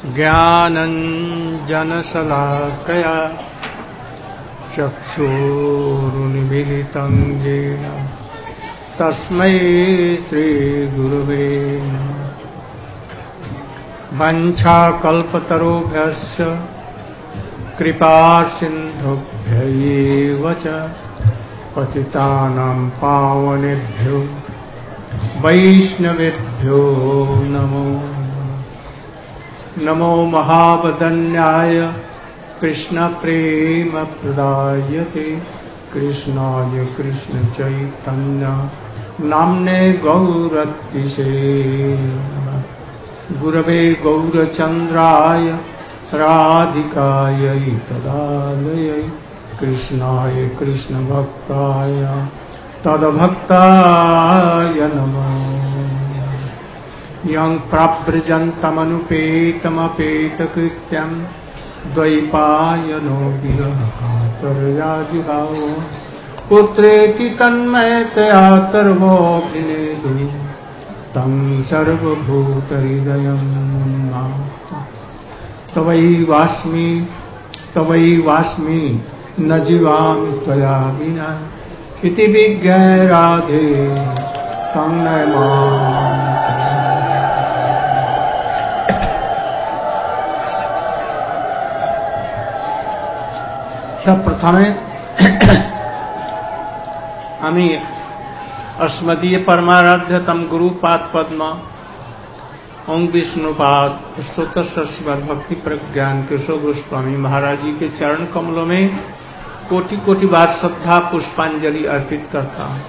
ज्ञानञ्जनशलाकया चक्षुरुन्मीलितं येन तस्मै श्रीगुरवे नमः। वञ्चाकल्पतरुभ्यश्च कृपासिन्धुभ्यैव च पतितानां पावनेभ्यो वैष्णवेभ्यो नमो नमो महावदन्याय कृष्णप्रेमप्रदायते कृष्णाय कृष्णचैतन्य नाम्ने गौरतिसे गुरवे गौरचन्द्राय राधिकायै तदालयै कृष्णाय कृष्णभक्ताय तद्भक्ताय नमः। यं प्राव्रजन्तमनुपेतमपेतकृत्यं द्वैपायनो विरहातुर्याजुहाव पुत्रेति तन्मयतया तर्वोऽभिनेदु तं सर्वभूतहृदयं तवैवास्मि न जीवामि त्वया विना इति विज्ञाय राधे तं नमामि। प्रथमे আমি अस्मदीय परमाराध्य तम गुरुपाद पद्म ओं विष्णुपाद स्तोत्र श्रीमद् भक्ति प्रज्ञान केशव गोस्वामी महाराज जी के चरण कमलों में कोटि कोटि बार श्रद्धा पुष्पांजलि अर्पित करता हूं।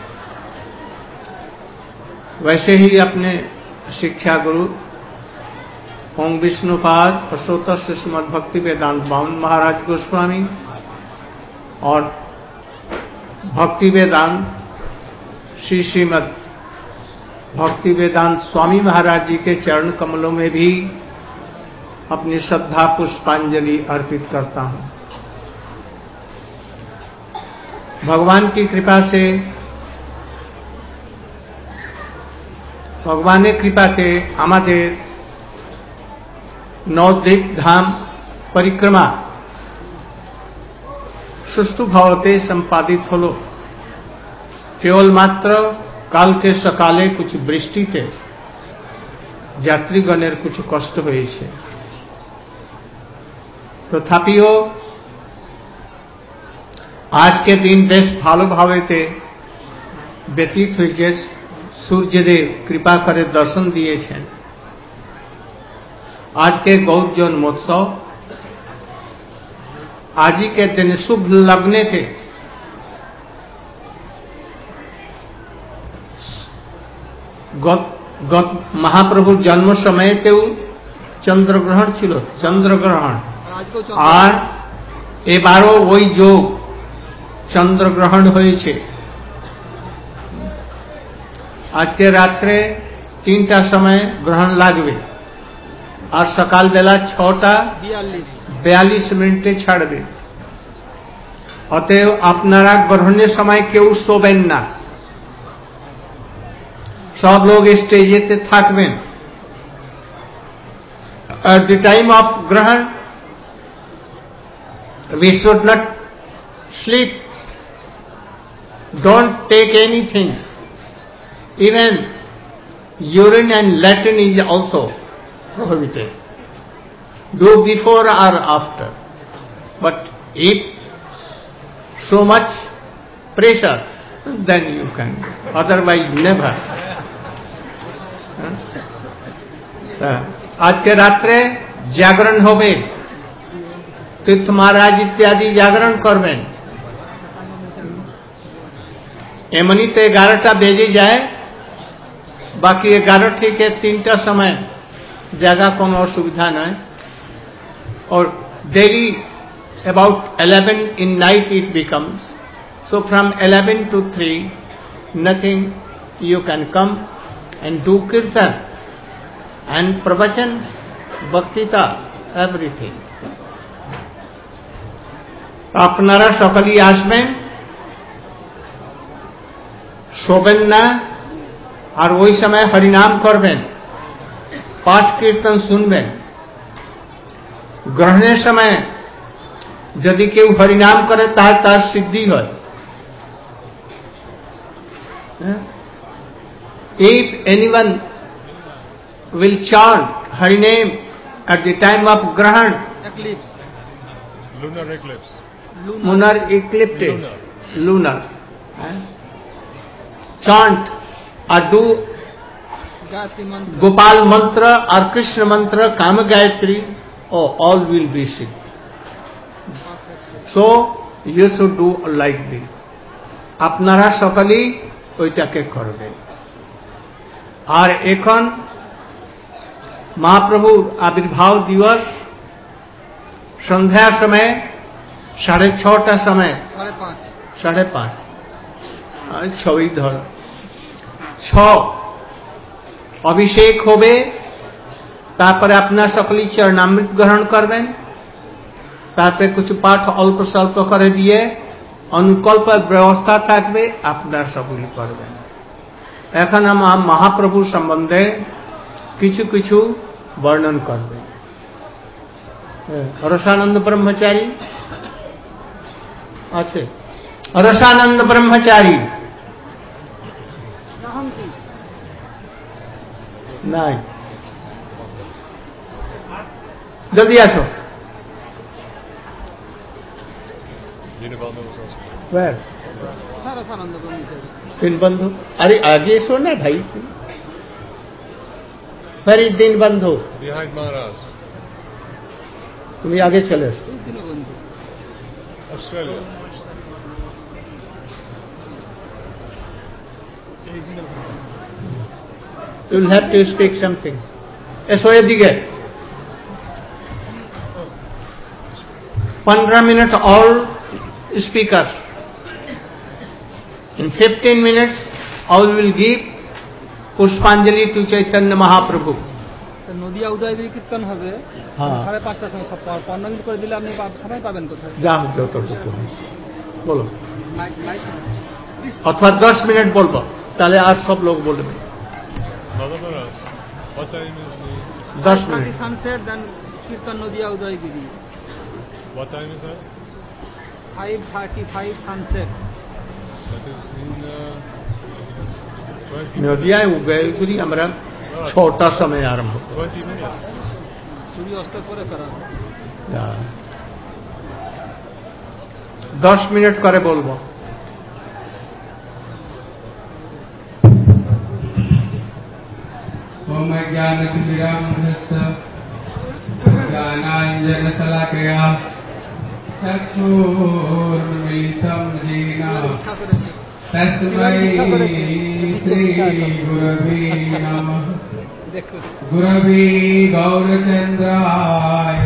वैसे ही अपने शिक्षा गुरु ओं विष्णुपाद स्तोत्र श्रीमद् भक्ति वेदांत बावन महाराज गोस्वामी और भक्ति वेदांत श्रीमद् भक्ति वेदांत स्वामी महाराज जी के चरण कमलों में भी अपनी श्रद्धा पुष्पांजलि अर्पित करता हूं। भगवान की कृपा से भगवान कृपा के আমাদের नवद्वीप धाम परिक्रमा सुष्ठु भावते संपादित हलो। केवल मात्र काल के सकाले कुछ बृष्टि थे यात्रीगणेर कुछ कष्ट হয়েছে तथापिও आज के दिन बेश ভালো ভাবেতে व्यतीत হয়েছে। सूर्यदेव कृपा करे दर्शन दिएছেন। आज के गौर जन्मोत्सव आज ही के दिन शुभ लगने थे गत महाप्रभु जन्म समय चंद्रग्रहण छिलो चंद्रग्रहण और एबारो वही जोग चंद्रग्रहण হয়েছে। आज के रात्रे 3टा समय ग्रहण लागবে और सकाल बेला 6:42 मिनिटे ছাড়বে। অতএব আপনারা গ্রহণের সময় কেউ শোবেন না, सब लोग स्टेजेते থাকবেন। At the time of ग्रहण we should not sleep, don't take anything, even urine and latrine is also prohibited. Do before or after, but if so much pressure then you can, otherwise never. आज के रात्रे जागरण होबे, तीर्थ महाराज इत्यादि जागरण करबेन। एमनिते 11टा बेजे जाए, बाकी 11 থেকে 3টা समय जगह कोनो असुविधा नहीं। और daily about 11 in night it becomes, so from 11 to 3 nothing, you can come and do kirtan and pravachan, bhaktita, everything. আপনারা সকলেই আসবেন, শোবেন না, আর ওই সময় হরিনাম করবেন, পাঠ কীর্তন শুনবেন, ग्रहणे समय यदि केउ हरिनाम करे तार सिद्धि है। If anyone will chant Hari name at the time of Grahan, eclipse, lunar eclipse, lunar eclipse, lunar, chant or do Gopal mantra or Krishna mantra, Kama Gayatri, all will be siddhi. So you should do like this. আপনারা সকলেই ওইটাকে করবেন। আর এখন মহাপ্রভুর আবির্ভাব দিবস সন্ধ্যার সময় 6:30 समय 5:30 ছবি ধর 6 অভিষেক হবে। তারপরে আপনারা সকলেই চরণামৃত গ্রহণ করবেন। তারপরে কিছু পাঠ অল্প স্বল্প করে দিয়ে অনুকল্প ব্যবস্থা থাকবে, আপনারা সকলেই করবেন। এখন আমার মহাপ্রভুর সম্বন্ধে কিছু কিছু বর্ণন করবে। রসানন্দ ব্রহ্মচারী আছে, রসানন্দ ব্রহ্মচারী নাই, জলদি আসো। दीनबंधु, अरे आगे सो ना भाई, फिर दीनबंधु behind Maharaj, तुम्हें आगे चले। Australia, you will have to speak something. ऐसो ये दिखे 15 minute all speakers. In 15 minutes, all will give Pushpanjali to Chaitanya Mahaprabhu. Nadia Udaygiri কীর্তন হবে 5:30টার সময়। সব 15 মিনিট করে দিলে আপনি সময় পাবেন কোথায়? যাও যতটুকু বলো, অথবা 10 মিনিট বলবো, তাহলে আর সব লোক বলবে। 10 minute. Sunset then kirtan Nadia Udaygiri. What time is that? 5:35 sunset. That is in 20 Nadia Udaygiri আমরা 6টার সময় আরম্ভ। 20 minutes. সূর্যাস্ত করে করা। 10 মিনিট করে বলবো। ओम ज्ञानतिमिरान्धस्य ज्ञानाञ्जनशलाकया चक्षुरुन्मीलितं येन तस्मै श्रीगुरवे नमः। गुरवे गौरचन्द्राय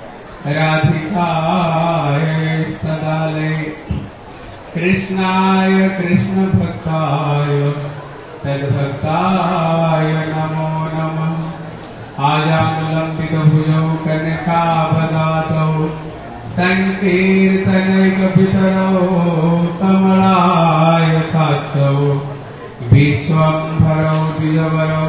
राधिकाय तदालये कृष्णाय कृष्णभक्ताय तद्भक्ताय नमो नमः। आजानुलम्बितभुजौ कनकावदातौ संकीर्तनैकपितरौ कमलायताक्षौ विश्वम्भरौ द्विजवरौ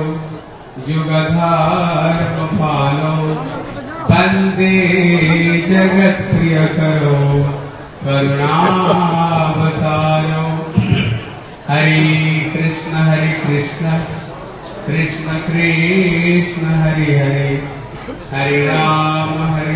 युगधर्मपालौ वन्दे जगत्प्रियकरौ करुणावतारौ। हरे कृष्ण कृष्ण कृष्ण हरे हरे, हरे राम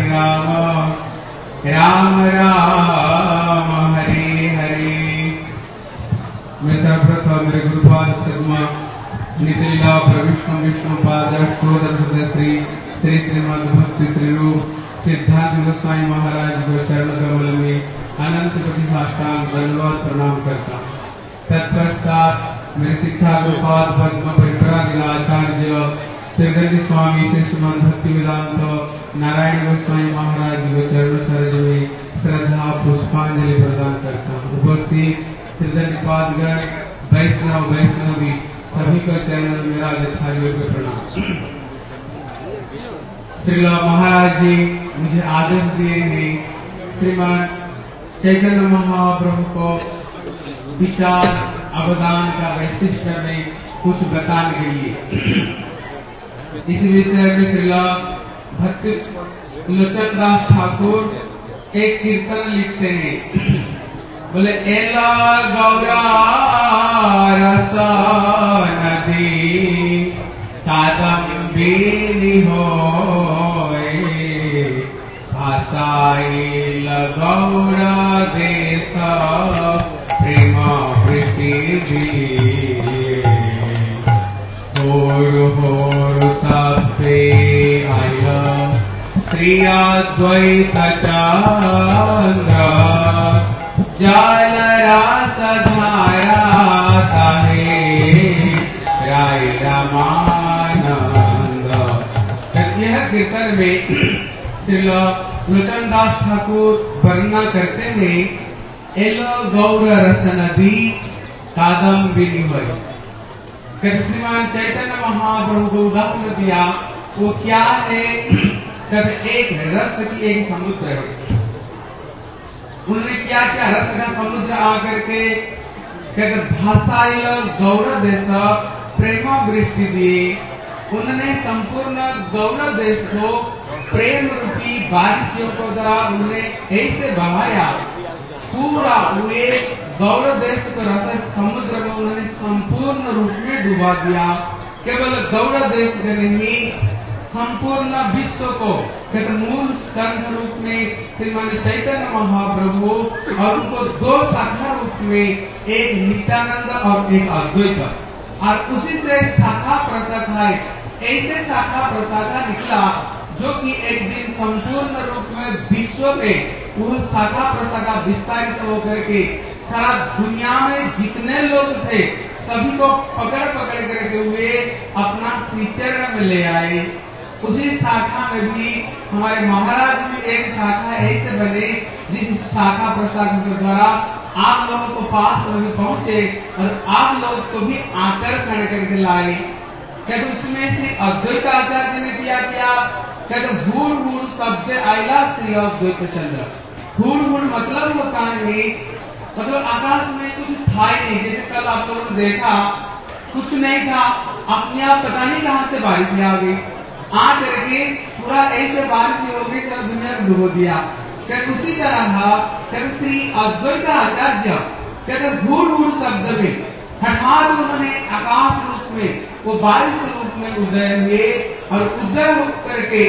राम राम हरे हरे। मैं सर्वप्रथम मेरे गुरुपाद सदमा नितिला प्रविष्णु विष्णु पाद श्री श्रीमद् भक्ति श्री रूप सिद्धांत गोस्वामी महाराज को चरण कमल में अनंत कोटि साष्टांग दंडवत प्रणाम करता हूँ। तत्पश्चात मेरे शिक्षा गोपाल पद्म परिव्राजक आचार्य त्रिदंडी स्वामी श्री श्रीमद् भक्ति वेदांत नारायण गोस्वामी महाराज को चरण सरोज में श्रद्धा पुष्पांजलि प्रदान करता हूँ। उपस्थित त्रिदंडीपादगण वैष्णव वैष्णवी सभी को चरण मेरा यथायोग्य प्रणाम। श्रीला महाराज जी मुझे आदेश दिए हैं श्रीमान चैतन्य महाप्रभु को विचार अवदान का वैशिष्ट में कुछ बताने के लिए। इस विषय में श्रीला भक्ति लोचन दास ठाकुर एक कीर्तन लिखते हैं, बोले एला गौरा रस नदी कादम्बिनी होए भाषाइल गौरा देश प्रेम प्रीति होर होर सबे आय श्री अद्वैत चंद्र जल रस धारा ताहे राय रामानंद। यह कीर्तन में श्री लोचन दास ठाकुर वर्णना करते हैं एलो गौर रस नदी कादम्बिनी होय। श्रीमान चैतन्य महाप्रभु को उदाहरण दिया, वो क्या है? कहते एक रस की एक समुद्र है। उन्होंने क्या क्या रस का समुद्र आकर के कहते भाषाइल गौर देश प्रेम वृष्टि दिए। उन्होंने संपूर्ण गौर देश को प्रेम रूपी बारिशों को द्वारा उन्होंने ऐसे बहाया, पूरा हुए गौर देश को रस समुद्र में उन्होंने संपूर्ण रूप में डुबा दिया। केवल गौर देश के नहीं, संपूर्ण विश्व को मूल स्कंध रूप में श्रीमान चैतन्य महाप्रभु और उनको दो शाखा रूप में, एक नित्यानंद और एक अद्वैत, और उसी से शाखा प्रशाखा ऐसे शाखा प्रशाखा निकला जो कि एक दिन संपूर्ण रूप में विश्व में वो शाखा प्रशाखा विस्तारित होकर के सारा दुनिया में जितने लोग थे सभी को पकड़ पकड़ करके हुए अपना श्रीचरण में ले आए। उसी शाखा में भी हमारे महाराज भी एक शाखा ऐसे बने जिस शाखा प्रशाखा के द्वारा आप लोगों को पास पहुंचे और आप लोग को भी आकर्षण करके लाए। कहते उसमें से अद्वैत आचार्य ने किया क्या? कहते भूल भूल शब्द आयला श्री अद्वैत चंद्र। भूल भूल मतलब होता है, मतलब आकाश में कुछ था ही नहीं। जैसे कल आप लोगों ने देखा कुछ नहीं था, अपने आप पता नहीं कहां से बारिश आ गई, आ करके पूरा ऐसे बारिश हो गई, सब दुनिया को डुबो दिया। कहते उसी तरह कहते श्री अद्वैत आचार्य कहते भूल भूल शब्द में हठात उन्होंने आकाश रूप में वो बारिश रूप में उदय हुए और उदय करके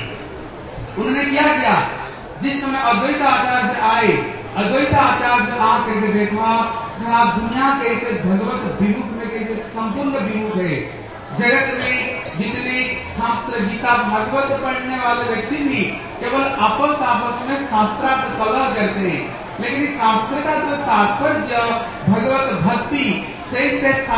उन्होंने क्या किया? जिस समय अद्वैत आचार्य आए, अद्वैत आचार्य आकर के देखा सारा दुनिया कैसे भगवत विमुख में कैसे संपूर्ण विमुख है। जगत में जितने शास्त्र गीता भागवत पढ़ने वाले व्यक्ति भी केवल आपस में शास्त्रार्थ कलह करते हैं, लेकिन शास्त्र का जो तात्पर्य भगवत भक्ति सही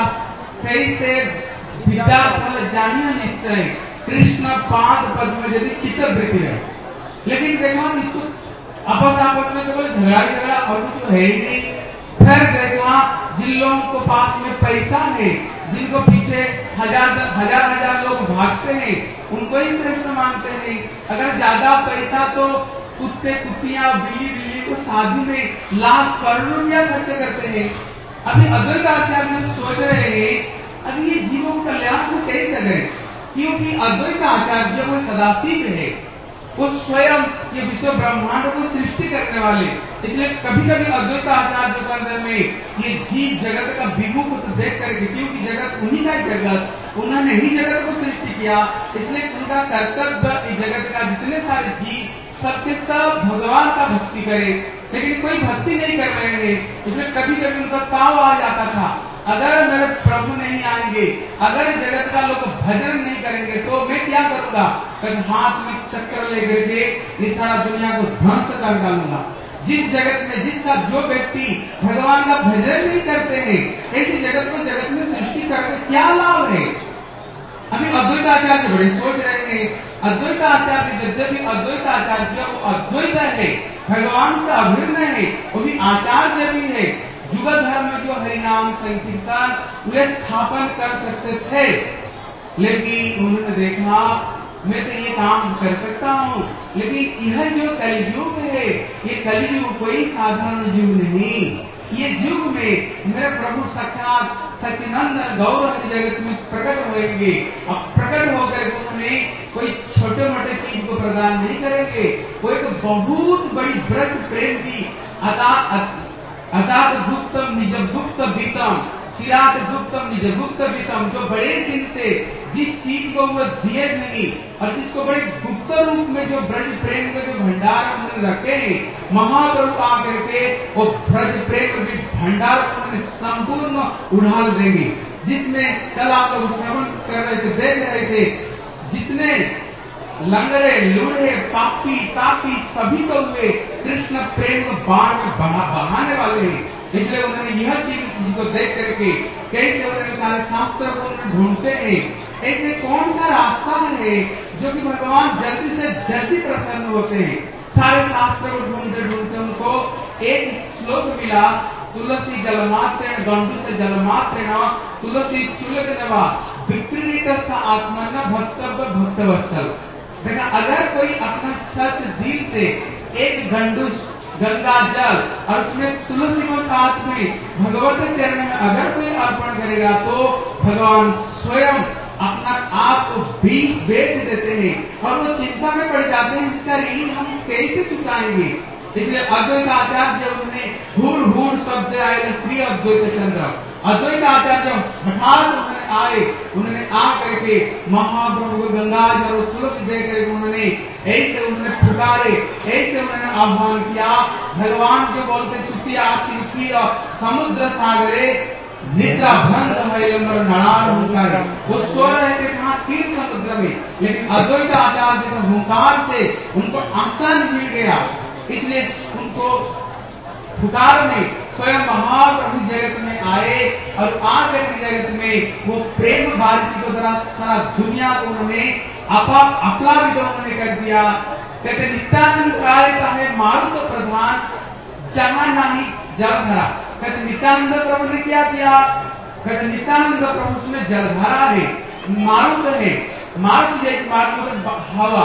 से विद्या फल जानिए निश्चय कृष्ण पाद पद में यदि चित्तवृत्ति है। लेकिन देखा इसको आपस में केवल झगड़ा और कुछ है ही नहीं। फिर देखा जिन लोगों को पास में पैसा है, जिनको पीछे हजार लोग भागते हैं, उनको ही श्रेष्ठ मानते हैं। अगर ज्यादा पैसा तो कुत्ते कुत्तियां बिल्ली को शादी में लाख करोड़ों रुपया खर्च करते हैं। अभी अद्वैत आचार्य सोच रहे हैं अभी ये जीवों का कल्याण को कैसे करें, क्योंकि अद्वैत आचार्य वो सदाशिव है, वो स्वयं ये विश्व ब्रह्मांड को सृष्टि करने वाले। इसलिए कभी कभी अद्वैत आचार्य के अंदर में ये जीव जगत का विमुख देख करके, क्योंकि जगत उन्हीं का जगत, उन्होंने ही जगत को सृष्टि किया, इसलिए उनका कर्तव्य इस जगत का जितने सारे जीव सबके सब भगवान का भक्ति करे। लेकिन कोई भक्ति नहीं कर रहे हैं, इसलिए कभी कभी उनका ताव आ जाता था, अगर मेरे प्रभु नहीं आएंगे, अगर जगत का लोग भजन नहीं करेंगे तो मैं क्या करूंगा? हाथ में चक्र लेकर के ये सारा दुनिया को ध्वंस कर डालूंगा। जिस जगत में जिसका जो व्यक्ति भगवान का भजन नहीं करते हैं, ऐसी जगत को जगत में सृष्टि करके क्या लाभ है? अभी अद्वैत आचार्य बड़े सोच रहे हैं। अद्वैत आचार्य यद्यपि अद्वैत आचार्य वो अद्वैत है, भगवान से अभिन्न है, वो भी आचार्य भी है। युग धर्म में जो हरिनाम संकीर्तन वे स्थापन कर सकते थे, लेकिन उन्होंने देखा मैं तो ये काम कर सकता हूँ, लेकिन यह जो कलयुग है, ये कलयुग कोई साधारण युग नहीं। ये युग में मेरे प्रभु साक्षात सच्चिदानंद गौर जगत में प्रकट होंगे। अब प्रकट होकर उन्होंने कोई छोटे मोटे चीज को प्रदान नहीं करेंगे, वो एक बहुत बड़ी व्रत प्रेम की अतात गुप्तम निज गुप्त बीतम चिरात गुप्तम निज गुप्त बीतम, जो बड़े दिन से जिस चीज को वो दिए नहीं और जिसको बड़े गुप्त रूप में जो ब्रज प्रेम के जो भंडार उन्होंने रखे हैं, महाप्रभु आकर के वो ब्रज प्रेम के भंडार उन्होंने संपूर्ण उड़ाल देंगे। जिसमें कल आप लोग श्रवण कर रहे थे, देख रहे थे, जितने लंगड़े लूढ़े पापी तापी सभी तो हुए कृष्ण प्रेम को बाण में बहाने वाले हैं। इसलिए उन्होंने यह चीज को देख करके कैसे उन्होंने सारे शास्त्र को उन्होंने ढूंढते हैं, ऐसे कौन सा रास्ता है जो कि भगवान जल्दी से जल्दी प्रसन्न होते हैं। सारे शास्त्र को ढूंढते ढूंढते उनको एक श्लोक मिला, तुलसी जलमात्रेण गंडू से जलमात्रेण तुलसी चुलक नवा विपरीत आत्मन भक्तव्य भक्तवत्सल। देखा, अगर कोई अपना सच दिल से एक गंडूस गंगा जल और उसमें तुलसी को साथ में भगवत चरण में अगर कोई अर्पण करेगा तो भगवान स्वयं अपना आप को बेच देते हैं और वो चिंता में पड़ जाते हैं, इसका ऋण हम कैसे चुकाएंगे। इसलिए अद्वैत आचार्य उन्होंने हूर हूर शब्द आए श्री अद्वैत चंद्र, अद्वैत आचार्य हठात उन्होंने आए, उन्होंने आ करके महाप्रभु गंगा जल तुलसी दे करके उन्होंने ऐसे उन्होंने पुकारे, ऐसे उन्होंने आह्वान किया। भगवान जो बोलते सुखिया समुद्र सागरे निद्रा भ्रंत नड़ार, वो सो रहे थे कहा तीर समुद्र में, लेकिन अद्वैत आचार्य के हुंकार से उनको आसान मिल गया। इसलिए उनको पुकार में स्वयं महाप्रभु जगत में आए और आकर के जगत में वो प्रेम बारिश को जरा सारा दुनिया को उन्होंने अपलावित उन्होंने कर दिया। कहते नित्यानंद प्रायता है मारुत प्रधान जहां नहीं जलधारा। कहते नित्यानंद प्रभु ने क्या किया, कहते नित्यानंद प्रभु उसमें जलधारा है, मारुत है, मारुत जैसे मारुत हवा।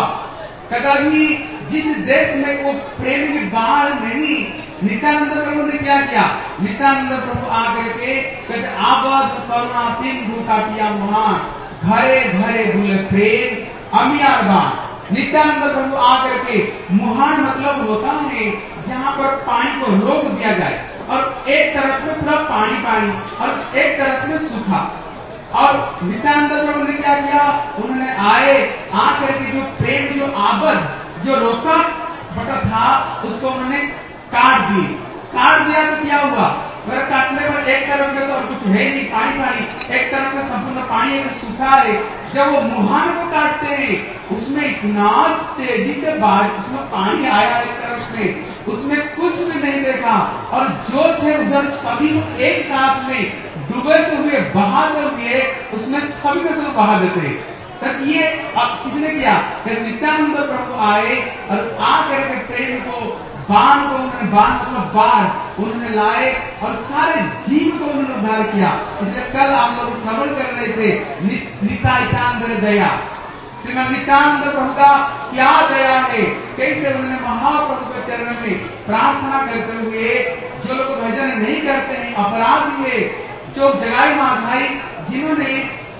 कभी जिस देश में वो प्रेम की बाढ़ नहीं, नित्यानंद प्रभु ने क्या किया, नित्यानंद प्रभु आकर के कहते आबद करुणा सिंधु का पिया महान घरे घरे बुले प्रेम अमियारबान। नित्यानंद प्रभु आकर के मुहान मतलब होता है जहाँ पर पानी को रोक दिया जाए और एक तरफ में पूरा पानी पानी और एक तरफ में सूखा। और नित्यानंद प्रभु ने क्या किया, उन्होंने आए आकर के जो प्रेम जो आबद जो रोका बटा था उसको उन्होंने काट दिया तो क्या हुआ, अगर काटने पर एक तरफ में तो और कुछ है नहीं पानी पानी, एक तरफ में संपूर्ण पानी एक सूखा है। जब वो मुहान को काटते हैं उसमें इतना तेजी से बारिश उसमें पानी आया एक तरफ में, उसमें कुछ भी नहीं देखा और जो थे उधर सभी एक साथ में डूबते हुए बहाते हुए उसमें सभी को सब बहा देते। तब ये अब किसने किया, नित्यानंद प्रभु आए और आकर के प्रेम को बाण को उन्होंने बाण मतलब बाढ़ उन्होंने लाए और सारे जीव को उन्होंने उद्धार किया। इसलिए कल आप लोग श्रवण कर रहे थे नित्यानंद दया, श्रीमद नित्यानंद प्रभु का क्या दया है, कैसे उन्होंने महाप्रभु के चरण में प्रार्थना करते हुए जो लोग भजन नहीं करते हैं अपराधी है, जो जगाई माधाई जिन्होंने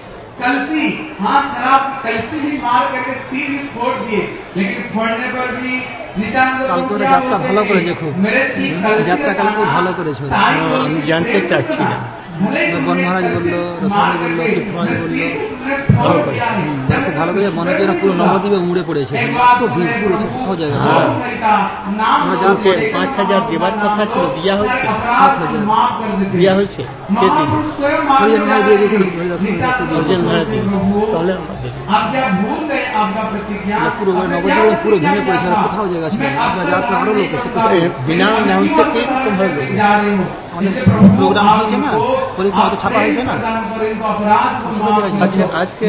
कलसी हाथ खराब कलसी भी मार करके तीर भी फोड़ दिए, लेकिन फोड़ने पर भी যাত্রা ভালো করেছে, খুব যাত্রা কাল খুব ভালো করেছে। আমি জানতে চাচ্ছি না, বন মহারাজ বললো, রসমানি বললো, তীর্থমানি বললো ভালো করেছে, খুব ভালো করে মনে হচ্ছে না পুরো নবদ্বীপে উড়ে পড়েছে, এত ভিড় পড়েছে কোথাও জায়গা ছিল। আমরা যা 5,000 দেবার কথা ছিল, দিয়া হয়েছে 7,000 দিয়া হয়েছে, হরিজন ভাই দিয়ে দিয়েছিল, হরিদাস তাহলে পুরো নবদ্বীপে পুরো ভেঙে পড়েছে, কোথাও জায়গা ছিল না। আপনার যাত্রা আরো লোক এসছে, বিনা নামসে কিরকম হবে, অনেক প্রোগ্রাম হয়েছে না, পরীক্ষা তো ছাপা হয়েছে না। আচ্ছা আজকে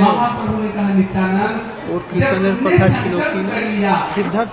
ওর কীর্তনের কথা ছিল কি সিদ্ধার্থ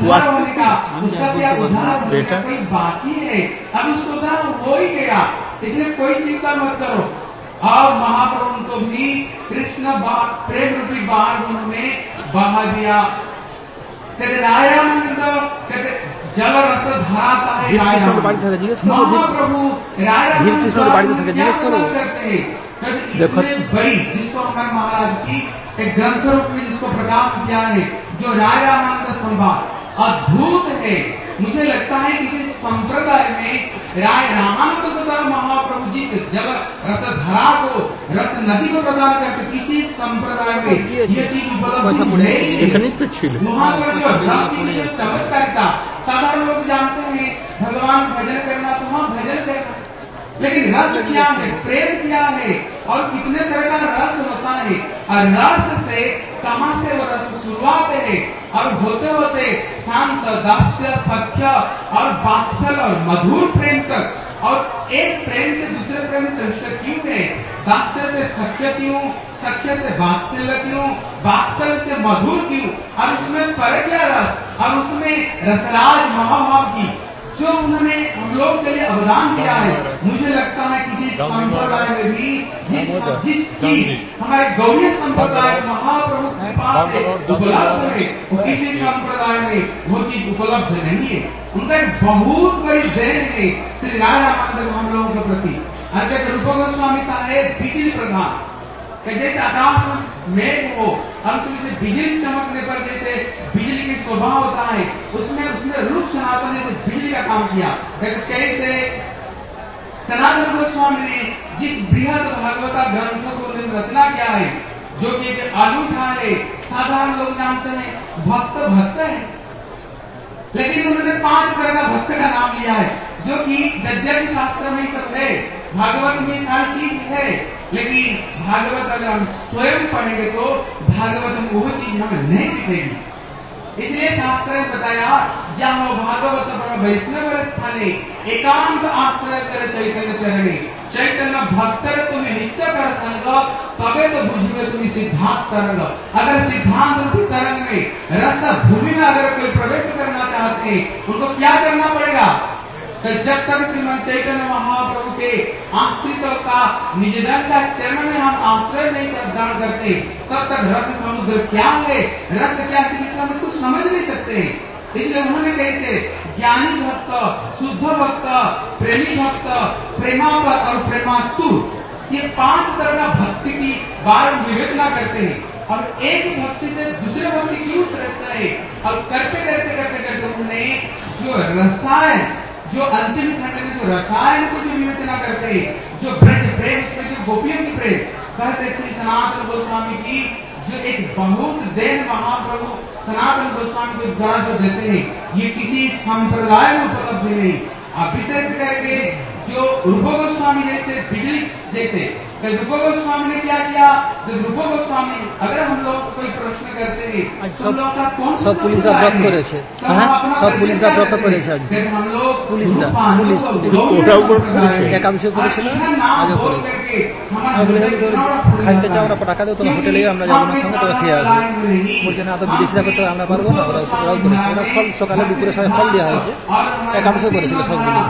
बेटा, अब उसको हो ही गया, इसलिए कोई चिंता मत करो। और महाप्रभु को भी कृष्ण प्रेम रूपी बाण उन्होंने बहा दिया। कहते रायानंद कहते जल रस धारा महाप्रभु बाड़ी करते हैं। देखो बड़ी जिसको हमारे महाराज की एक ग्रंथ रूप में जिसको प्रकाश किया है, जो राय रामानंद संवाद अद्भुत है। मुझे लगता है किसी संप्रदाय में राय रामानंद को द्वारा महाप्रभु जी जब रसधारा को, रस नदी को प्रदान करके किसी संप्रदाय में ये चीज उपलब्ध है। वहां पर जो रस की जो चमत्कारिता, साधारण लोग जानते हैं भगवान भजन करना तो हाँ भजन करना, लेकिन रस क्या है, प्रेम क्या है और कितने तरह का रस होता है, और रस से कहां से वो रस शुरुआत है और होते होते शांत, दास्य, सख्य और वात्सल और मधुर प्रेम तक। और एक प्रेम से दूसरे प्रेम में श्रेष्ठ क्यों है? दास्य से सख्य क्यों, सख्य से वात्सल्य क्यों, वात्सल से मधुर क्यों, और उसमें पर क्या रस, और उसमें रसराज महाभाव की जो उन्होंने हम लोग के लिए अवदान दिया है। मुझे लगता है किसी संप्रदाय में भी जिसकी हमारे गौरी संप्रदाय महाप्रभु कृपा से उपलब्ध है, किसी संप्रदाय में वो चीज उपलब्ध नहीं है। उनका एक बहुत बड़ी देन है श्री राय रामानंद हम लोगों के प्रति। अगर रूप गोस्वामी का है बिजली प्रधान, जैसे आकाश में मेघ हो और उसमें से बिजली चमकने पर जैसे बिजली की शोभा होता है, उसमें रूप सनातन ने बिजली का काम किया। कैसे सनातन गोस्वामी ने जिस बृहद भागवता ग्रंथों को रचना किया है, जो कि अनूठा है, साधारण लोग जानते हैं भक्त है, लेकिन उन्होंने 5 तरह का भक्त का नाम लिया है, जो कि गद्य शास्त्र में सब है, भागवत में सारी चीज है, लेकिन भागवत अगर हम स्वयं पढ़ेंगे तो भागवत में वो चीज हमें नहीं दिखेगी। इसलिए शास्त्र ने बताया जहाँ भागवत वैष्णव स्थाने एकांत आश्रय कर चैतन्य चरणे, चैतन्य भक्तर तुम्हें नित्य कर संग, तबे तो बुझिए तुम्हें सिद्धांत तरंग। अगर सिद्धांत रूपी तरंग में रस भूमि में अगर कोई प्रवेश करना चाहते हैं, उनको क्या करना पड़ेगा? तो जब तक श्रीमन चैतन्य महाप्रभु के आश्रितों का निजन का चरण में हम आश्रय नहीं प्रदान करते, तब तक रस समुद्र क्या है, रस क्या हम कुछ समझ नहीं सकते। इसलिए उन्होंने कहते ज्ञानी भक्त, शुद्ध भक्त, प्रेमी भक्त, प्रेमापर और प्रेमातुर, ये 5 तरह का भक्ति की बार विवेचना करते हैं। और एक भक्ति से दूसरे भक्ति क्यों श्रेष्ठ है, और करते करते करते करते उन्होंने जो रसायन, जो अंतिम खंड में जो रसायन को जो विवेचना करते हैं, जो ब्रज प्रेम, उसमें जो गोपियों की प्रेम, कहते श्री सनातन गोस्वामी की जो एक बहुत देन महाप्रभु सनातन गोस्वामी को द्वारा जो देते हैं, ये किसी संप्रदाय में उपलब्ध नहीं। अब विशेष करके जो रूप गोस्वामी जैसे बिजली जैसे रूप गोस्वामी ने क्या किया, तो रूप गोस्वामी अगर हम लोग कोई प्रश्न करते हैं, हम लोग का कौन सब पुलिस व्रत करे छे, सब पुलिस व्रत करे छे, आज हम लोग पुलिस एकादशी করেছিল আজও করেছে। খাইতে চাও, ওরা টাকা দেও, তোমার হোটেলে আমরা যাবো না, সঙ্গে তোরা খেয়ে আসবো। বলছে না, তো বিদেশিরা করতে আমরা পারবো না, ওরাও করেছে। ওরা ফল সকালে দুপুরে সবাই ফল দেওয়া হয়েছে, একাদশী করেছিল সব মিলে।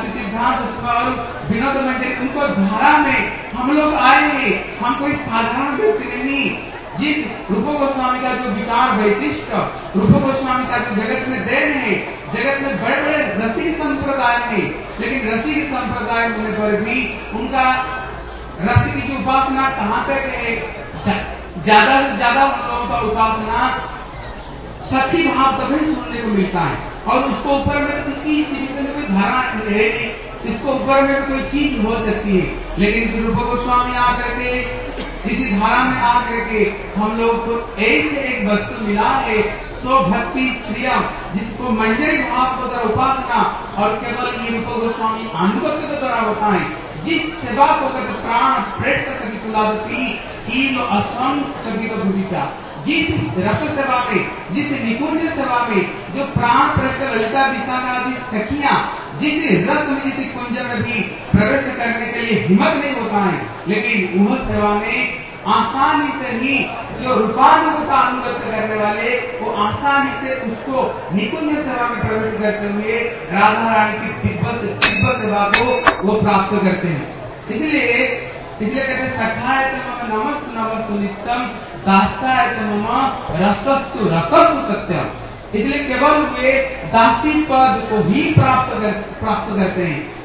विनोद मंदिर उनको धारा में हम लोग आए हैं, हम कोई साधारण व्यक्ति नहीं। जिस रूप गोस्वामी का जो विचार वैशिष्ट, रूप गोस्वामी का जो जगत में देन है, जगत में बड़े बड़े रसिक संप्रदाय है, लेकिन रसिक संप्रदाय होने पर भी उनका रस की जो उपासना कहाँ तक है, ज्यादा से ज्यादा उन लोगों का उपासना सखी भाव तभी सुनने को मिलता है, और उसको ऊपर में किसी चीज में कोई धारणा है नहीं, इसको ऊपर में कोई चीज हो सकती है। लेकिन रूप गोस्वामी आकर के इसी धारा में आकर के हम लोग को एक से एक वस्तु मिला है, सो भक्ति प्रिया, जिसको मंजरी भाव को द्वारा उपासना, और केवल ये रूप गोस्वामी अनुभक्ति के द्वारा होता है। जिस सेवा को करके प्राण प्रेत सकी तुलावती असंग सकी तो भूमिका, जिस रस सेवा में, जिस निकुंज सेवा में जो प्राण प्रश्न ललिता विशाखा आदि सखियां जिस रस में, जिस कुंज में भी प्रवेश करने के लिए हिम्मत नहीं होता है, लेकिन वह सेवा में आसानी से ही जो रूपानुरूप का अनुगत्य करने वाले वो आसानी से उसको निकुंज सेवा में प्रवेश करते हुए राधा रानी की दिव्य सेवा को वो प्राप्त करते हैं। इसलिए कहते सखाय मम नमस्तु नमस्तु नित्यम, दासाय मम रसस्तु रसस्तु सत्यम। इसलिए केवल वे दासी पद को ही प्राप्त करते हैं,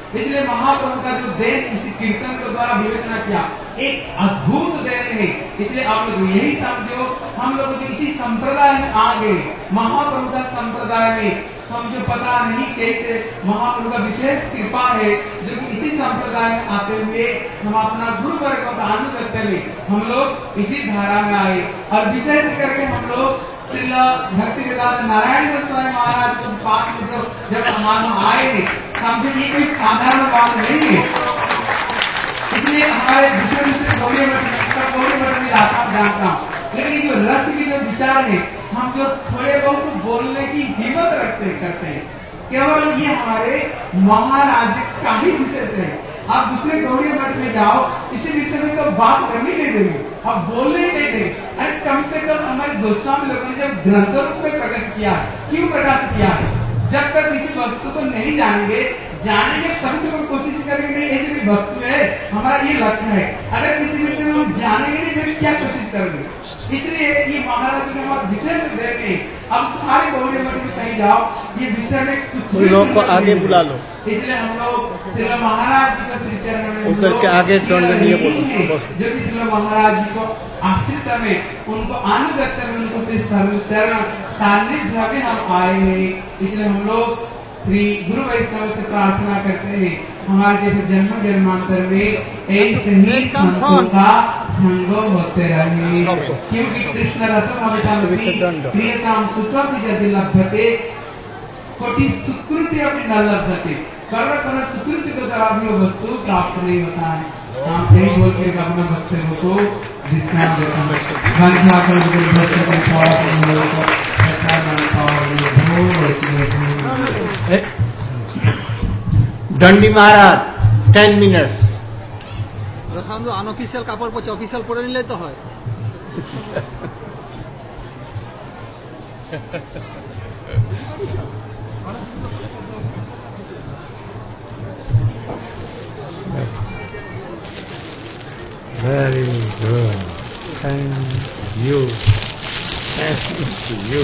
इसलिए महाप्रभु का जो देन इसी कीर्तन के द्वारा विवेचना किया एक अद्भुत देन है। इसलिए आप लोग यही समझो, हम लोग इसी संप्रदाय में आ गए, महाप्रभु का संप्रदाय में समझो, पता नहीं कैसे महाप्रभु का विशेष कृपा है जो कि इसी संप्रदाय में आते हुए हम अपना गुरु वर्ग का अनुगत्य में हम लोग इसी धारा में आए। और विशेष करके हम लोग श्रील भक्ति वेदांत नारायण गोस्वामी महाराज को पास में जब हम आए समझे ये कोई साधारण बात नहीं है। इसलिए हमारे दूसरे गौरी मठ में आसान जानता हूँ, लेकिन जो रस की जो विचार है हम जो थोड़े बहुत बोलने की हिम्मत करते हैं, केवल ये हमारे महाराज का ही विशेष है। आप दूसरे गौरी मठ में जाओ, इसी विषय में तो बात करनी नहीं देंगे, अब बोलने नहीं देंगे। अरे कम से कम हमारे गोस्वामी लोगों ने जब ग्रंथों में प्रकट किया है, क्यों प्रकट किया है? जब तक किसी वस्तु को नहीं जानेंगे तभी तो कोशिश करेंगे नहीं ऐसी कोई वस्तु है, हमारा ये लक्ष्य है। अगर किसी विषय में हम जानेंगे नहीं फिर क्या कोशिश करेंगे? इसलिए ये महाराज के हमारे विषय में देते, अब सारे गौरी मठ में कहीं जाओ ये विषय में कुछ लोग को आगे बुला लो। इसलिए हम लोग श्री महाराज जी को श्री चरण में उधर के आगे दंडनीय बोलो, जो कि श्री महाराज जी को आश्रित में उनको अनुगत्य में उनको श्री चरण सान्निध्य में हम आए हैं। इसलिए हम लोग श्री गुरु वैष्णव से प्रार्थना करते हैं हमारे जैसे जन्म जन्मांतर में ऐसे ही संतों का संग होते रहे, क्योंकि कृष्ण रसम प्रियताम सुखम यदि लभ्यते कोटि सुकृति अपनी न लभ्यते, सर्व सुकृति को द्वारा भी वस्तु प्राप्त नहीं होता है। हम सही बोल के अपना बच्चे को विश्राम देता है। दंडी महाराज 10 मिनट्स रसांदो अनऑफिशियल कापड़ पड़े ऑफिशियल पड़े निले तो है। Very good. Thank you. Thank you.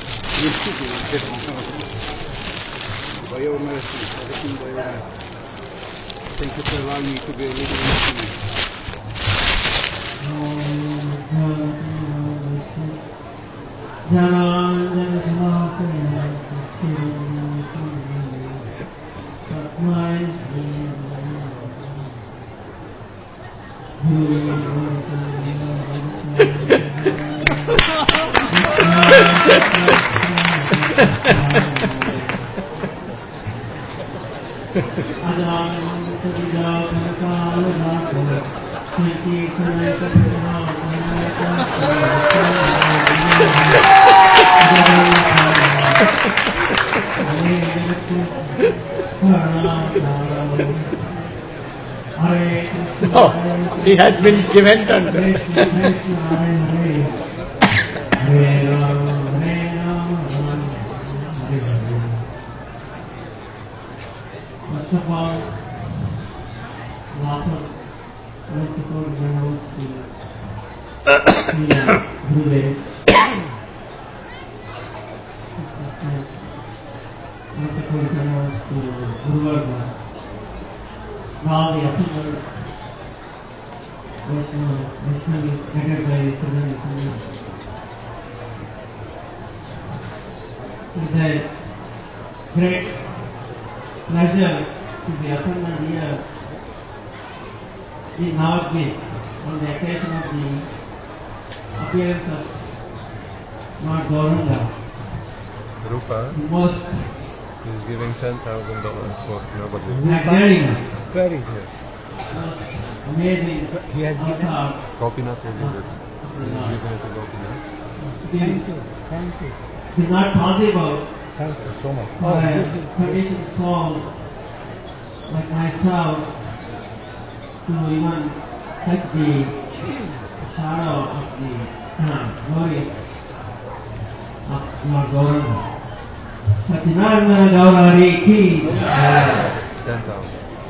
Thank you for allowing me to be a little instrument. Oh, he has been given thunder. First of all, lots of practical notes to Gurudev. Practical notes to Guru Varga. All the officials, Vaishnavis, headed by Siddhanta. It's a great pleasure to be assembled here in Navadvip on the occasion of the appearance of Lord Gauranga. Rupa Most is giving $10,000 for nobody. magnificent, Very Yes. amazing He has given. avatar. Gopinath will give it. He is giving it to Gopinath. Thank you. Thank you. It is not possible Thank you so much. for a traditional soul like myself to even touch the shadow of the glory of Lord Gauranga. Satinarana Gaurari ki $10,000.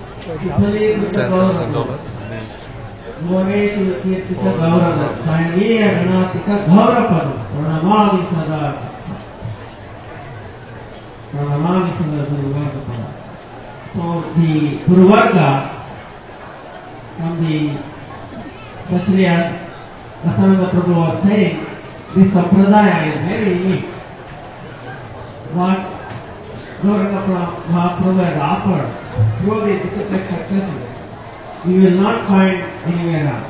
$10,000 means Moreshu Kirtika Gauranga Sanghiya Ganatika Gaurapadu Pranamami Sada Guru Vargapadu. So the Guru Varga from the especially as Rasananda Prabhu was saying, this Sampradaya is very unique. What Gauranga Mahaprabhu has offered through the disciplined successes, you will not find anywhere else.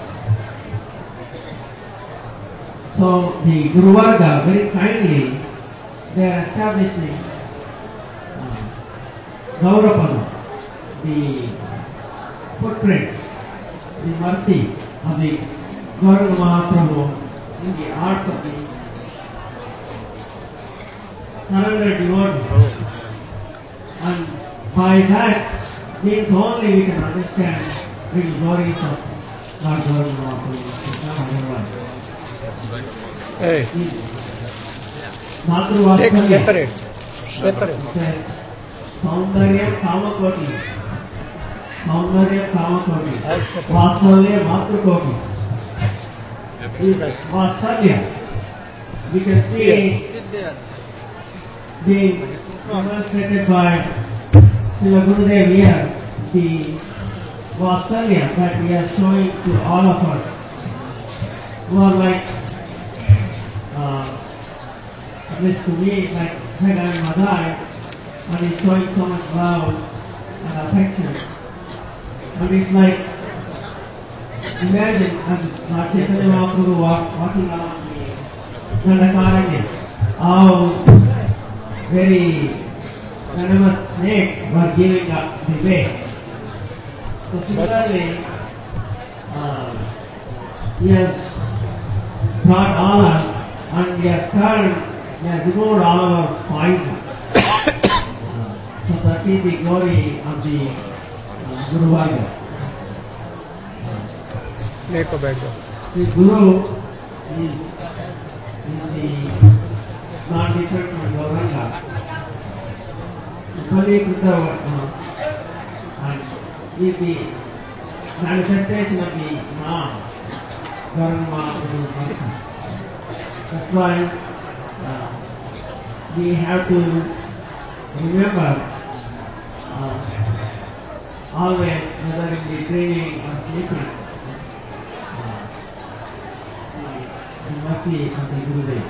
So the Guru Varga very kindly they are establishing Gaurapada, the footprint, the mercy of the Gauranga Mahaprabhu in the hearts of the surrendered devotees. And by that means only we can understand the glories of Lord Gauranga Mahaprabhu. Hey, Take separate. Saundarya Kamakoti. Saundarya Kamakoti. Vatsalya Matrukoti. Vatsalya. We can see being demonstrated by Srila Gurudev here, the Vatsalya that we are showing to all of us who are like at least to me, like Saga and Madai, and he's showing so much love and affection. And it's like, imagine as Lord Chaitanya Mahaprabhu walking along the Dandakaranya, how very venomous snakes were giving up the way. So similarly, he has brought honor and he has removed all our poison. So that is the glory of the Guru Varga. The Guru is the non-different from Gauranga. And is the manifestation of the Naam, Gauranga Mahaprabhu. That's why we have to remember always, whether it be dreaming or sleeping, the mercy of the Gurudev.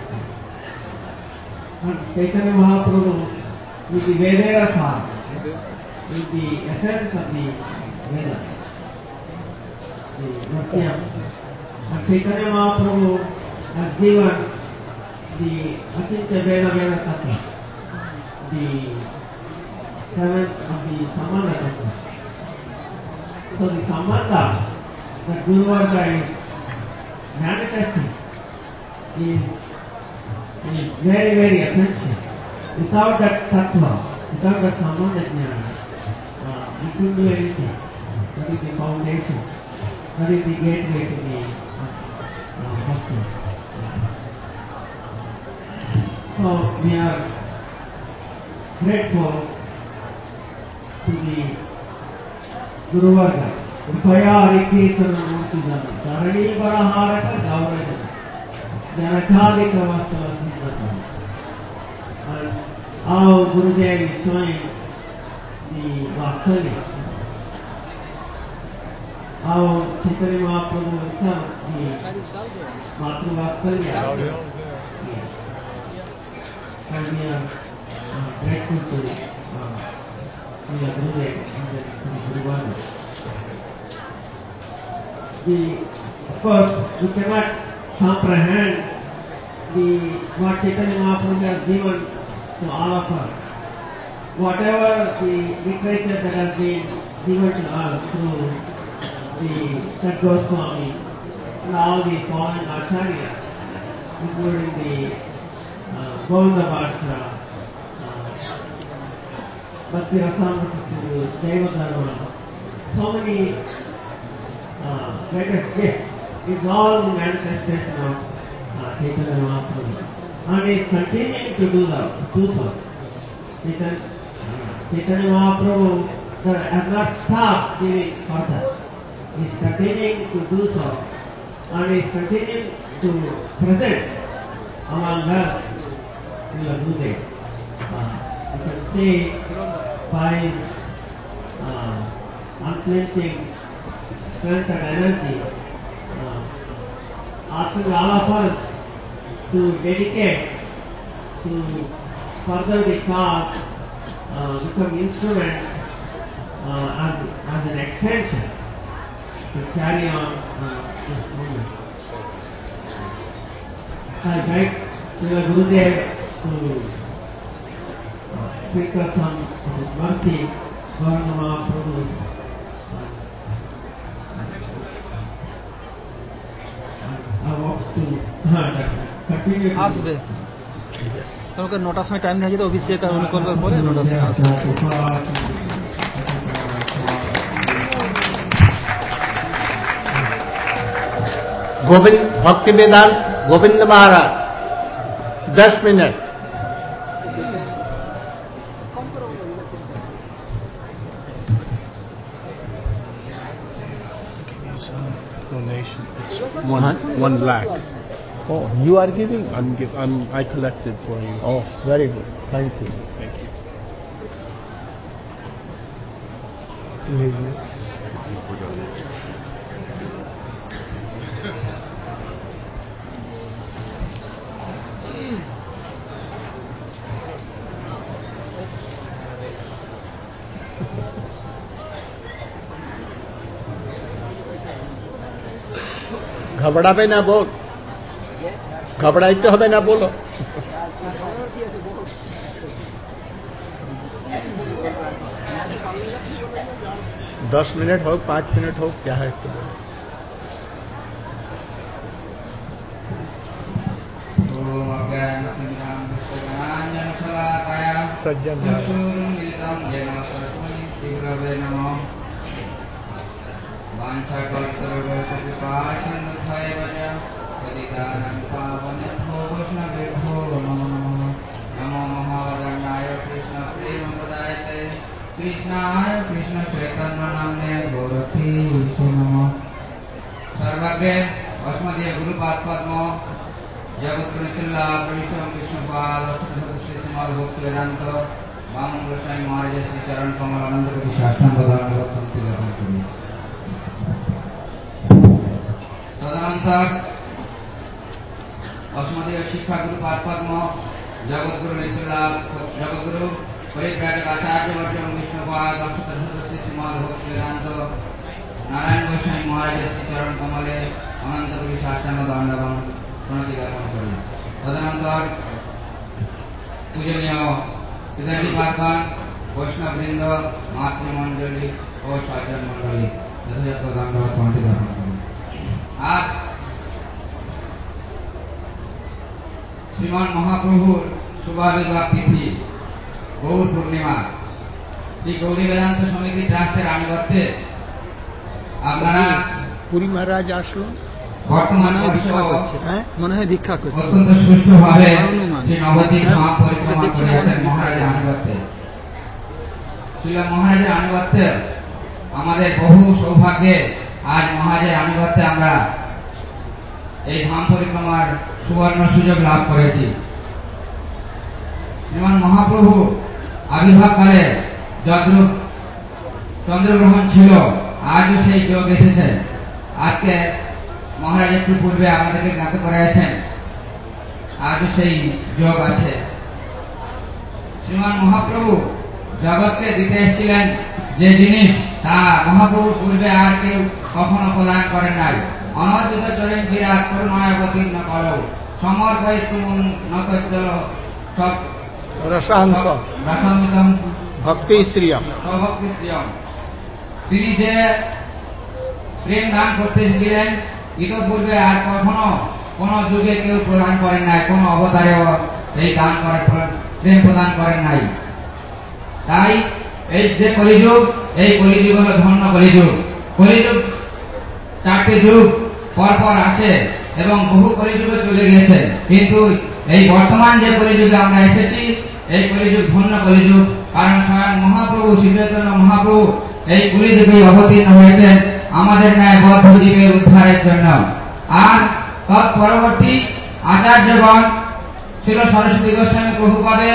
And Chaitanya Mahaprabhu is the Vedera form, is the essence of the Veda, the mercy of. And Chaitanya Mahaprabhu has given the Achintya Veda Veda Tattva, the seventh of the Sambandha Tattva. So the Sambandha that Guru Varga is manifesting is very, very essential. Without that Tattva, without that Sambandha Jnana, we couldn't do anything. That is the foundation. That is the gateway to the Bhakti. So we are grateful to the Guru Varga. Upaya Ariketana Murti Jana. Dharani Baraharaka Gaurajana. Janakadika Vastava Siddhata. And how Gurudev is showing the Vatsalya. How Chaitanya Mahaprabhu himself, the Matru Vatsalya. And we are grateful to Srila Gurudev and the Guru Varga. Of course, we cannot comprehend what Chaitanya Mahaprabhu has given to all of us. Whatever the literature that has been given to us through the Sat Goswami and all the fallen acharyas, including the Govinda Bhattacharya, Bhakti Rasamrita, Deva Dharma, so many greatest gifts. It's all the manifestation of Chaitanya Mahaprabhu. And is continuing to do so. Chaitanya Mahaprabhu has not stopped giving further. He is continuing to do so. And is continuing to present among us Srila Gurudev. You can see by unflinching strength and energy, asking all of us to dedicate to further the cause, become instruments as an extension to carry on this movement. I beg Srila Gurudev to speak of some of his mercy, Gauranga Mahaprabhu's I want to continue to আসবে কারণ 9টার সময় time থাকে তো অভিষেক আর অনুকল্পের পরে 9টার সময় আসবে Govind Bhakti Vedanta Govind Maharaj 10 minute. Donation. It's 1 lakh. Oh, you are giving? I collected for you. Oh, very good. Thank you. Thank you. घबराবে না बोल, घबराइते হবে না बोलो। दस मिनट हो 5 मिनट हो क्या है तो सज्जन कृष्णाय कृष्ण चैतन्य नामने गौरती नमो। सर्वज्ञ अस्मदीय गुरुपाद पद्म जगद्गुरु श्रीला प्रविष्टम विष्णुपाद श्री श्रीमद भक्ति वेदांत वामन गोस्वामी महाराज श्री चरण कमल अनंत कवि शास्त्रांग संति ज्ञापन करी। तदनंतर अस्मदीय शिक्षा गुरुपाद पद्म जगद्गुरु श्रीला जगद्गुरु परिव्राजक आचार्य वर्जन विष्णुपाद श्री श्रीमद भक्ति वेदांत नारायण गोस्वामी महाराज श्री चरण कमले अनंत कवि शास्त्रांग दंडवन प्रणति ज्ञापन करी। तदनंतर पूजनीय पिताजीपादगण वैष्णववृंद मातृमंडली और सज्जन मंडली यथायथ दंडवत प्रणति ज्ञापन करी। आज श्रीमान महाप्रभुर शुभाविर्भाव तिथि गौर पूर्णिमा श्री गौरी वेदांत समिति ट्रास्टेर आनुगत्ये আপনারা পুরী মহারাজ আসলো বর্তমানে মনে হয় ভিক্ষা করছে অত্যন্ত সুষ্ঠুভাবে শ্রী নবদ্বীপ ধাম পরিক্রমা করেছেন মহারাজের আনুগত্যে। শ্রীল মহারাজের আনুগত্যে আমাদের বহু সৌভাগ্যে আজ মহারাজের আনুগত্যে আমরা এই ধাম পরিক্রমার সুবর্ণ সুযোগ লাভ করেছি। শ্রীমান মহাপ্রভু আবির্ভাবকালে যদ্রূপ চন্দ্রগ্রহণ ছিল আজও সেই যোগ এসেছে। আজকে মহারাজ একটু পূর্বে আমাদেরকে জ্ঞাত করেছেন আজও সেই যোগ আছে। শ্রীমান মহাপ্রভু জগৎকে দিতে এসেছিলেন যে জিনিস তা মহাপ্রভু পূর্বে আর কেউ কখনো প্রদান করেন নাই। অনর্জিত চরণ বিরাট করুণায় অবতীর্ণ করো সমর্পয় তুমুন নতজ্জল সব রসাংশ রসামিতম ভক্তি শ্রিয়ম সভক্তি শ্রিয়ম। তিনি যে প্রেম দান করতে এসেছিলেন ইতপূর্বে আর কখনো কোন যুগে কেউ প্রদান করেন নাই, কোন অবতারেও এই দান করেন প্রেম প্রদান করেন নাই। তাই এই যে কলিযুগ এই কলিযুগ হল ধন্য কলিযুগ। কলিযুগ 4টে যুগ পরপর আসে এবং বহু কলিযুগে চলে গিয়েছে, কিন্তু এই বর্তমান যে কলিযুগে আমরা এসেছি এই কলিযুগ ধন্য কলিযুগ। কারণ স্বয়ং মহাপ্রভু শ্রী চৈতন্য মহাপ্রভু এই কলিযুগে অবতীর্ণ হয়েছেন আমাদের ন্যায় বদ্ধ জীবের উদ্ধারের জন্য। আর তৎপরবর্তী আচার্যগণ ছিল সরস্বতী গোস্বামী প্রভুপাদের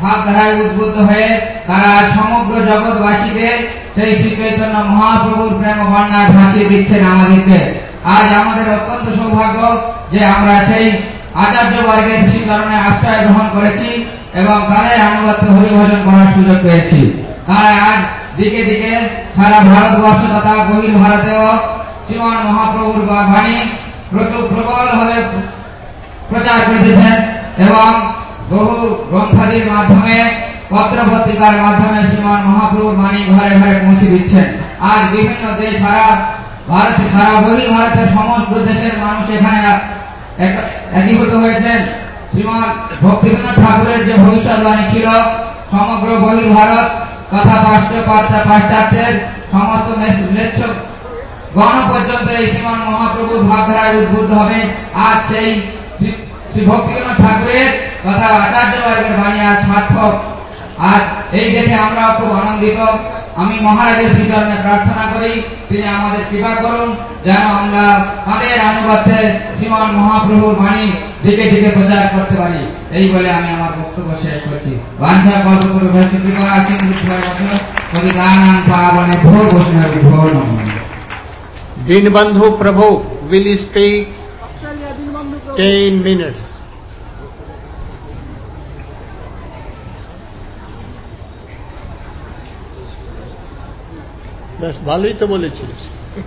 ভাবধারায় উদ্বুদ্ধ হয়ে তারা সমগ্র জগৎবাসীদের সেই শ্রী চৈতন্য মহাপ্রভুর প্রেম বন্যায় ভাসিয়ে দিচ্ছেন আমাদেরকে। আজ আমাদের অত্যন্ত সৌভাগ্য যে আমরা সেই আচার্য বর্গের শ্রীচরণে আশ্রয় গ্রহণ করেছি এবং তাদের আনুগত্য হরিভজন করার সুযোগ পেয়েছি। তারা আজ দিকে দিকে সারা ভারতবর্ষ তথা বহির ভারতেও শ্রীমান মহাপ্রভুর বাণী প্রবলভাবে প্রচার করেছেন এবং বহু গ্রন্থাদির মাধ্যমে পত্র পত্রিকার মাধ্যমে শ্রীমান মহাপ্রভুর বাণী ঘরে ঘরে পৌঁছে দিচ্ছেন। আজ বিভিন্ন দেশ সারা বহির ভারতের সমস্ত দেশের মানুষ এখানে একীভূত হয়েছেন। শ্রীমান ভক্তিবিনোদ ঠাকুরের যে ভবিষ্যৎবাণী ছিল সমগ্র বহির ভারত তথা পাশ্চাত্যের সমস্ত গণ পর্যন্ত এই শ্রীমান মহাপ্রভুর ভাবধারায় উদ্বুদ্ধ হবে। আজ সেই শ্রী ভক্তিবিনোদ ঠাকুরের তথা আচার্য বর্গের বাণী আজ সার্থক। আজ এই দেখে আমরা খুব আনন্দিত। আমি মহারাজের শ্রীচরণে প্রার্থনা করি তিনি আমাদের কৃপা করুন যেন আমরা তাদের আনুগত্যে শ্রীমান মহাপ্রভুর বাণী দিকে দিকে প্রচার করতে পারি। এই বলে আমি আমার বক্তব্য শেষ করছি। বাঞ্ছা কল্পতরুভ্যশ্চ কৃপা সিন্ধুভ্যেব পতিতানাং পাবনেভ্যো বৈষ্ণবেভ্যো নমঃ। Dinbandhu Prabhu will speak 10 minutes. बस ভালোই তো বলেছিস।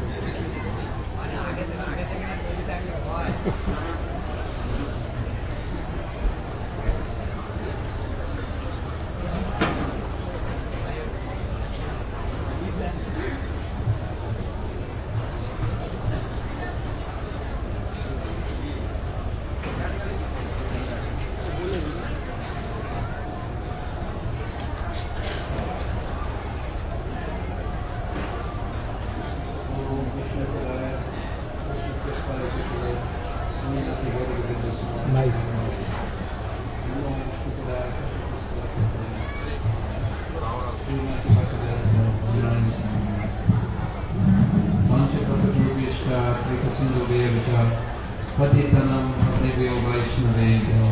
Patitanam Devyo Vaishnave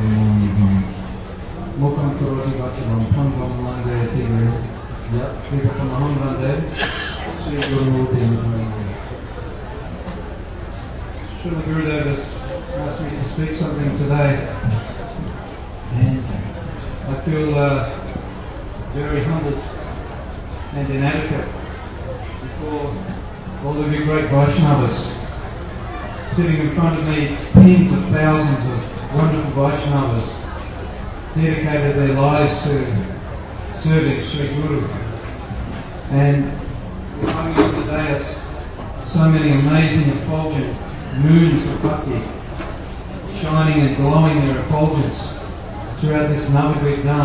Mukam Kuroti Vachavam Pangam Lande Tigre Vikatamaham Lande Sri Guru Devi. Srila Gurudev has asked me to speak something today, and I feel very humbled and inadequate before all of you great Vaishnavas. Sitting in front of me, tens of thousands of wonderful Vaishnavas dedicated their lives to serving Sri Guru. And behind me today are so many amazing effulgent moons of bhakti, shining and glowing their effulgence throughout this Navadvip Dham.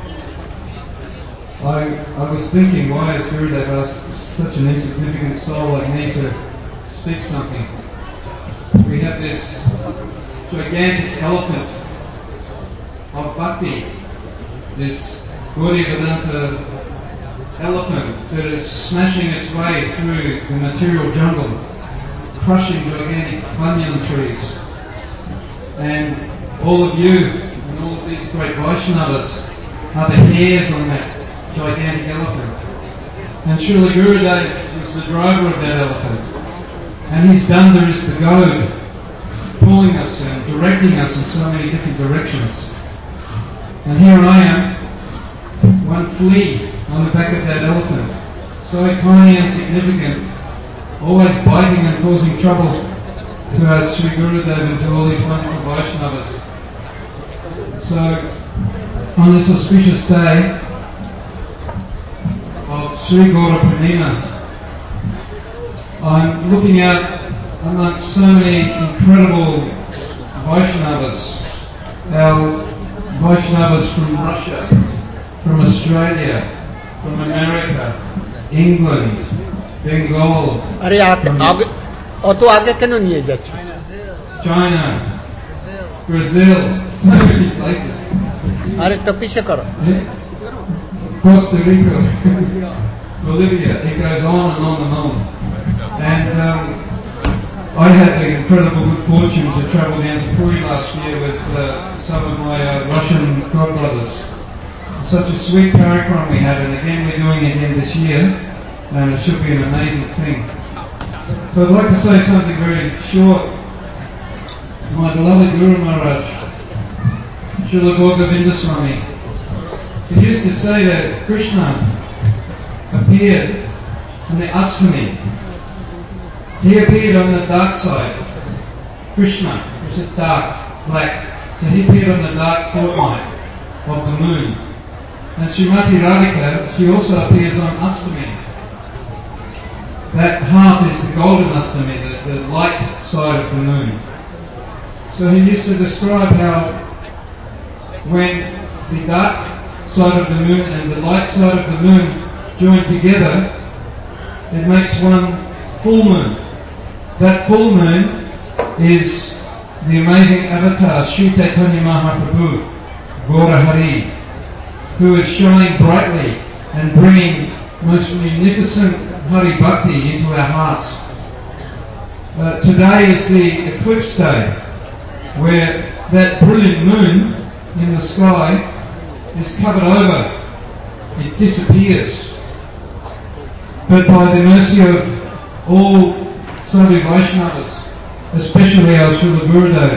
I was thinking, why has Gurudev asked such an insignificant soul like me to speak something? We have this gigantic elephant of bhakti, this Gaudiya Vedanta elephant that is smashing its way through the material jungle, crushing gigantic banyan trees. And all of you and all of these great Vaishnavas are the hairs on that gigantic elephant. And Srila Gurudev is the driver of that elephant. And his danda is the goad, pulling us and directing us in so many different directions. And here I am, one flea on the back of that elephant, so tiny and insignificant, always biting and causing trouble to our Sri Gurudev and to all these wonderful Vaishnavas. So, on this auspicious day of Sri Gaura Purnima, I'm looking out amongst so many incredible Vaishnavas, our Vaishnavas from Russia, from Australia, from America, England, Bengal, अरे অত আগে কেন নিয়ে যাচ্ছ? China, Brazil, so many places. আরে একটু পিছে করো। Costa Rica, Bolivia, it goes on and on and on. And I had the incredible good fortune to travel down to Puri last year with some of my Russian godbrothers. Such a sweet parikram we have, and again we're doing it again this year, and it should be an amazing thing. So I'd like to say something very short. My beloved Guru Maharaj, Srila Govinda Swami, he used to say that Krishna appeared on the Astami. He appeared on the dark side. Krishna, which is dark, black. So he appeared on the dark fortnight of the moon. And Srimati Radhika, she also appears on Astami. That half is the golden Astami, the light side of the moon. So he used to describe how when the dark side of the moon and the light side of the moon join together, it makes one full moon. That full moon is the amazing avatar Sri Chaitanya Mahaprabhu, Gaura Hari, who is shining brightly and bringing most munificent Hari Bhakti into our hearts. Today is the eclipse day, where that brilliant moon in the sky is covered over. It disappears. But by the mercy of all Sadhu Vaishnavas, especially our Srila Gurudev,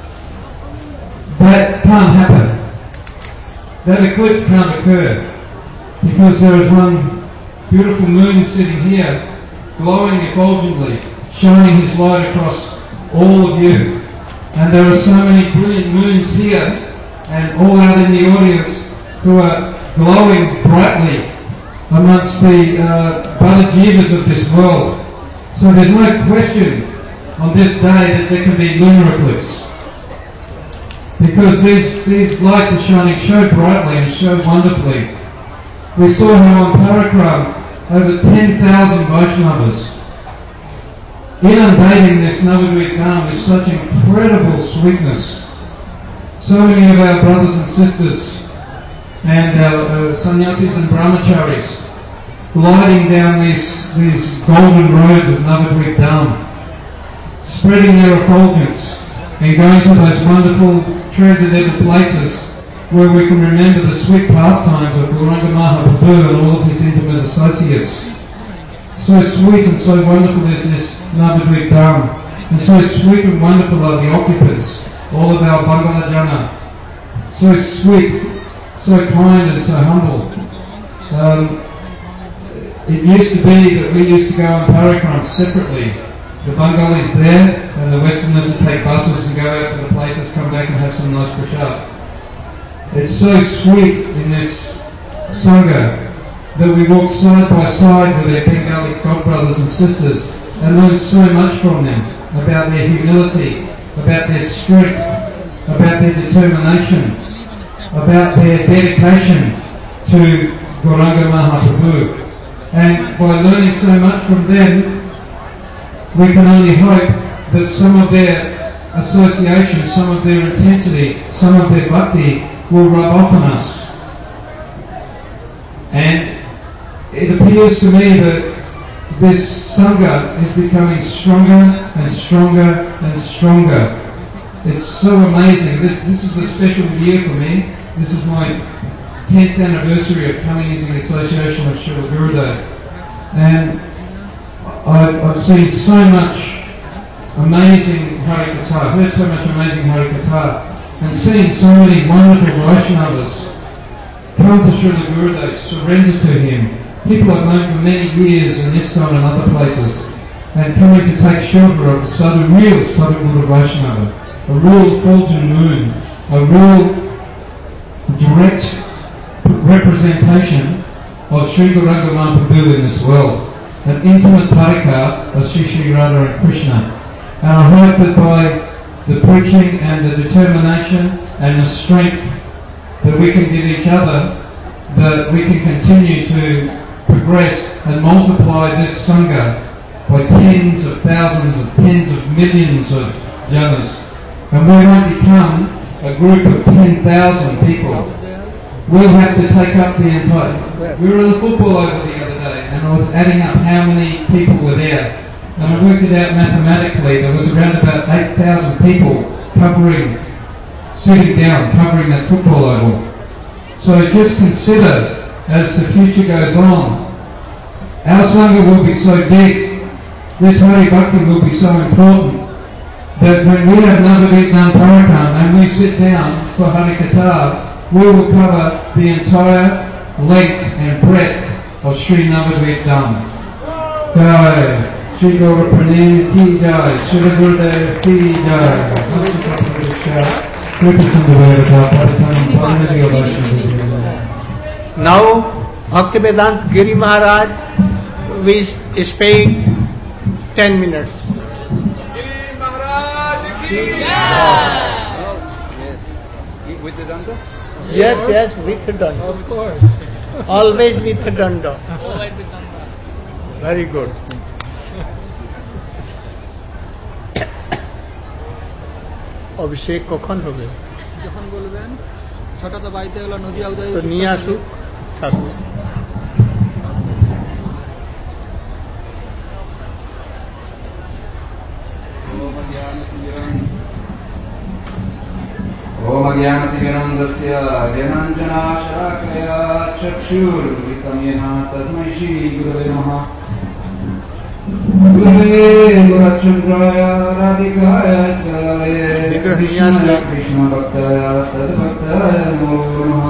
that can't happen. That eclipse can't occur, because there is one beautiful moon sitting here, glowing effulgently, shining his light across all of you. And there are so many brilliant moons here, and all out in the audience, who are glowing brightly amongst the Bhadajivas of this world. So there's no question on this day that there can be lunar eclipse, because these lights are shining so brightly and so wonderfully. We saw how on Parikram over 10,000 Vaishnavas inundating this Navadvip Dham with such incredible sweetness. So many of our brothers and sisters and our sannyasis and brahmacharis gliding down these golden roads of Navadvip Dham, spreading their effulgence and going to those wonderful transcendental places where we can remember the sweet pastimes of Gauranga Mahaprabhu and all of his intimate associates. So sweet and so wonderful is this Navadvip Dham, and so sweet and wonderful are the occupants, all of our Bangala Jana. So sweet, so kind and so humble. It used to be that we used to go on Parikram separately. The Bengalis there, and the Westerners would take buses and go out to the places, come back and have some nice prasad. It's so sweet in this Sangha that we walk side by side with their Bengali godbrothers and sisters and learn so much from them about their humility, about their strength, about their determination, about their dedication to Gauranga Mahaprabhu. And by learning so much from them, we can only hope that some of their association, some of their intensity, some of their bhakti will rub off on us. And it appears to me that this Sangha is becoming stronger and stronger and stronger. It's so amazing. This is a special year for me. This is my 10th anniversary of coming into the association of Srila Gurudev. And I've seen so much amazing Hari Katha, heard so much amazing Hari Katha, and seen so many wonderful Vaishnavas come to Srila Gurudev, surrender to him. People I've known for many years in ISKCON and other places, and coming to take shelter of the real Sadhu Vaishnava, a real fulgent moon, a real direct representation of Sri Gauranga Mahaprabhu in this world. An intimate parikar of Sri Radha and Krishna. And I hope that by the preaching and the determination and the strength that we can give each other, that we can continue to progress and multiply this Sangha by tens of thousands of tens of millions of janas. And we won't become a group of 10,000 people. We'll have to take up the entire... We were in the football over the other day, and I was adding up how many people were there. And I worked it out mathematically. There was around about 8,000 people sitting down, covering that football oval. So just consider, as the future goes on, our Sangha will be so big, this Hari Bhakti will be so important, that when we have Navadip Parakam and we sit down for Hari Katha, we will cover the entire length and breadth of Sri Navadvip Dham. Jai Shri Gaura Pranam Ki Jai, Shri Gurudev Ki Jai. Now, Bhaktivedanta Giri Maharaj will speak 10 minutes. Giri Maharaj ki Yes. With the danda? Yes, with danda. Of course. Always with danda. Always with danda. Very good. অভিষেক কখন হবে? যখন বলবেন। 6টা তো বাইতে গেল, নদী উদয় তো নিয়ে আসুক ঠাকুর। ओम ज्ञानतिमिरन्दस्य ज्ञानाञ्जनाशलाकया चक्षुरुन्मिलितं येन तस्मै श्रीगुरवे नमः। गुरवे गुरचन्द्राय राधिकाय तनये कृष्णभक्ताय तद्भक्ताय नमो नमः।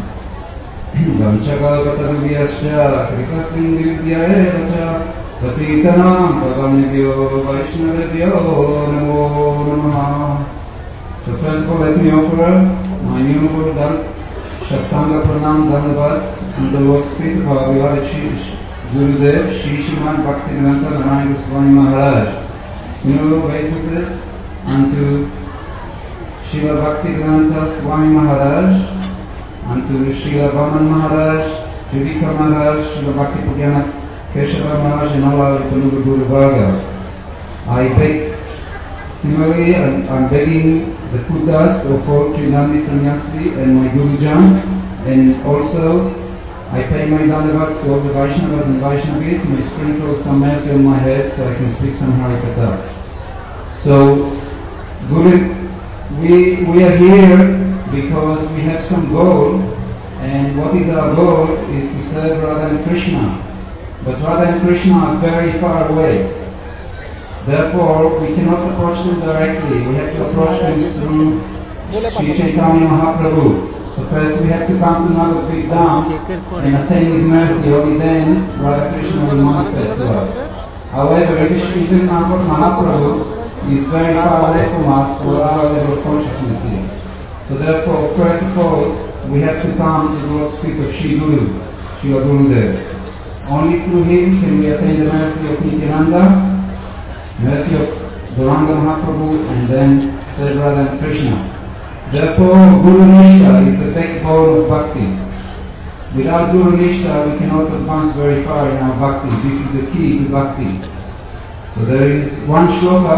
वंशकल्पतरुभ्यश्च कृपसिन्धुभ्यैव च पतितानां पावनेभ्यो वैष्णवेभ्यो नमो नमः। So first of all, let me offer my new Guru Shastanga Pranam Dhanavats in the Lord's feet of our beloved Gurudev Shri Srimad Bhaktivedanta Narayana Goswami Maharaj. Similar obeisances unto Srila Bhaktivedanta Swami Maharaj, unto Srila Vaman Maharaj, Judika Maharaj, Srila Bhakti Pujana Keshava Maharaj, and all our Tanuga Guru Varga. I beg, similarly, I'm begging the Kudas of all Trinandi Sannyasi and my Gurujan, and also I pay my dandavats to all the Vaishnavas and Vaishnavis. May sprinkle some mercy on my head so I can speak some Harikatha. So, Guru, we are here because we have some goal, and what is our goal is to serve Radha and Krishna. But Radha and Krishna are very far away. Therefore, we cannot approach them directly. We have to approach them through Sri Chaitanya Mahaprabhu. So first we have to come to Navadvip Dham and attain His mercy. Only then Radha Krishna will manifest to us. However, even Mahaprabhu is very far away from us for our level of consciousness here. So therefore, first of all, we have to come to the Lord's feet of Sri Guru, Sri Gurudev. Only through him can we attain the mercy of Nityananda, mercy of Gauranga Mahaprabhu, and then Sri Radha and Krishna. Therefore, Guru Nishta is the backbone of Bhakti. Without Guru Nishta, we cannot advance very far in our Bhakti. This is the key to Bhakti. So there is one shloka,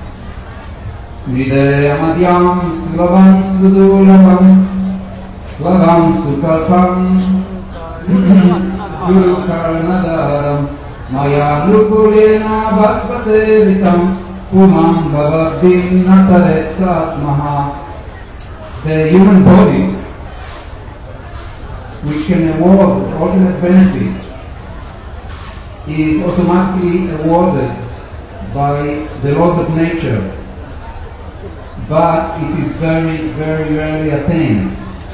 Hridayamadyam Sulavam Sudulavam Lavam Sukalpam Guru Karnadaram Maya Nukulena Vasvate Vitam Pumam Bhavabdim Nataretsat Maha. The human body, which can award ultimate benefit, is automatically awarded by the laws of nature, but it is very, very rarely attained.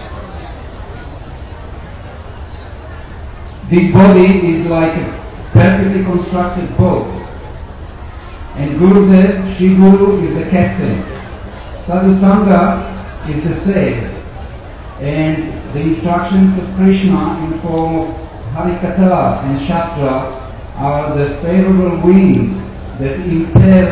This body is like a perfectly constructed boat, and Gurudev, Shri Guru, is the captain. Sadhu Sangha is the sail, and the instructions of Krishna in the form of Harikatha and Shastra are the favorable winds that impel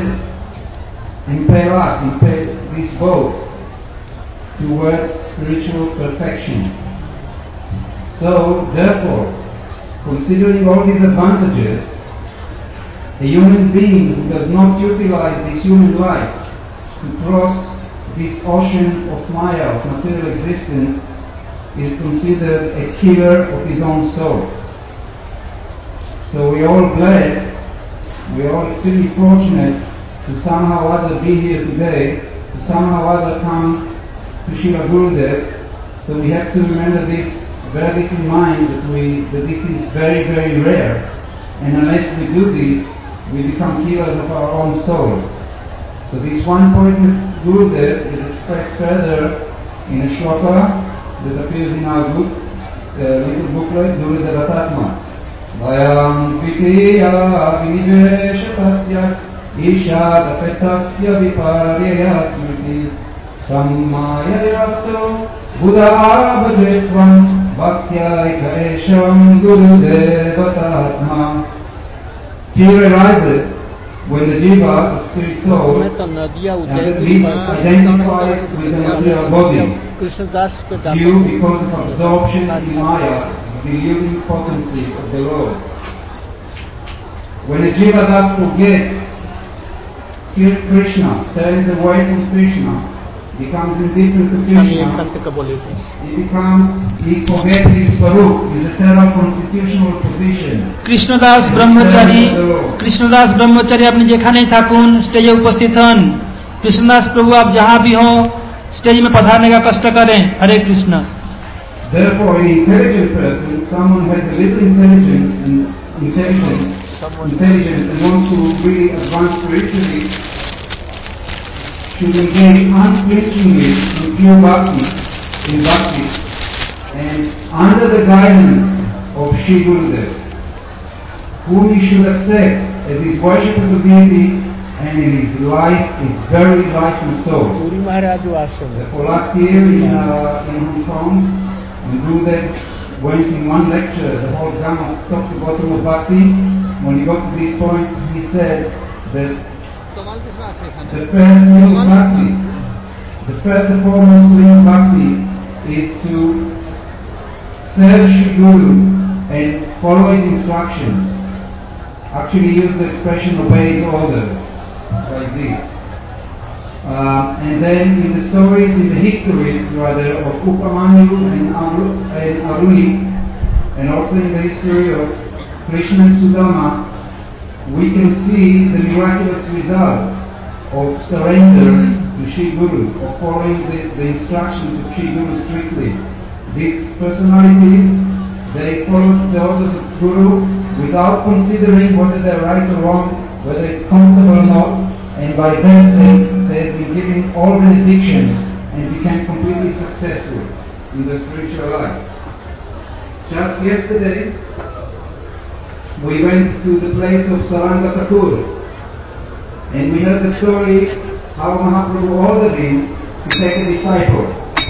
this boat towards spiritual perfection. So, therefore, considering all these advantages, a human being who does not utilize this human life to cross this ocean of Maya, of material existence, is considered a killer of his own soul. So we are all blessed, we are all extremely fortunate to somehow or other be here today, to somehow or other come to Srila Gurudev, So we have to remember this, bear this in mind, that this is very, very rare, and unless we do this, we become killers of our own soul. So this one point is Gurudev is expressed further in a shloka that appears in our book, little booklet, Gurudev Atatma. Vayam Kvitiya Viniveshatasya Isha Dapetasya Viparyaya Smriti Sammaya Yapto Buddha Bhajetvam Bhaktyaika Esham Gurudev Atatma. Here arises when the jiva, the spirit soul, identifies with the material body, due because of absorption in Maya, the deluding potency of the Lord. When a jiva thus forgets Krishna, turns away from Krishna, becomes indifferent to Krishna, he forgets his Swarup, his eternal constitutional position. Krishnadas ब्रह्मचारी अपने जेखाने थाकुन स्टेजे उपस्थित हन कृष्णदास प्रभु आप जहाँ भी हो stage में पधारने का कष्ट करें हरे Krishna. Therefore, an intelligent person, someone who has a little intelligence and wants to really advance spiritually, should engage unflinchingly in pure bhakti, and under the guidance of Shri Gurudev, whom he should accept as his worshipable deity and in his life, his very life and soul. Therefore, last year in Hong Kong, when Gurudev went in one lecture, the whole gamut, top to bottom of bhakti, when he got to this point, he said that the first and foremost thing of bhakti is to serve Shri Guru and follow his instructions. Actually use the expression obey his orders, like this. And then in the stories, in the histories rather, of Upamanyu and Aruni, and also in the history of Krishna and Sudama, we can see the miraculous results of surrender to Shri Guru, of following the instructions of Shri Guru strictly. These personalities, they followed the orders of Guru without considering whether they're right or wrong, whether it's comfortable or not, and by that they have been given all benedictions and became completely successful in their spiritual life. Just yesterday, we went to the place of Saranga Thakur, and we heard the story how Mahaprabhu ordered him to take a disciple.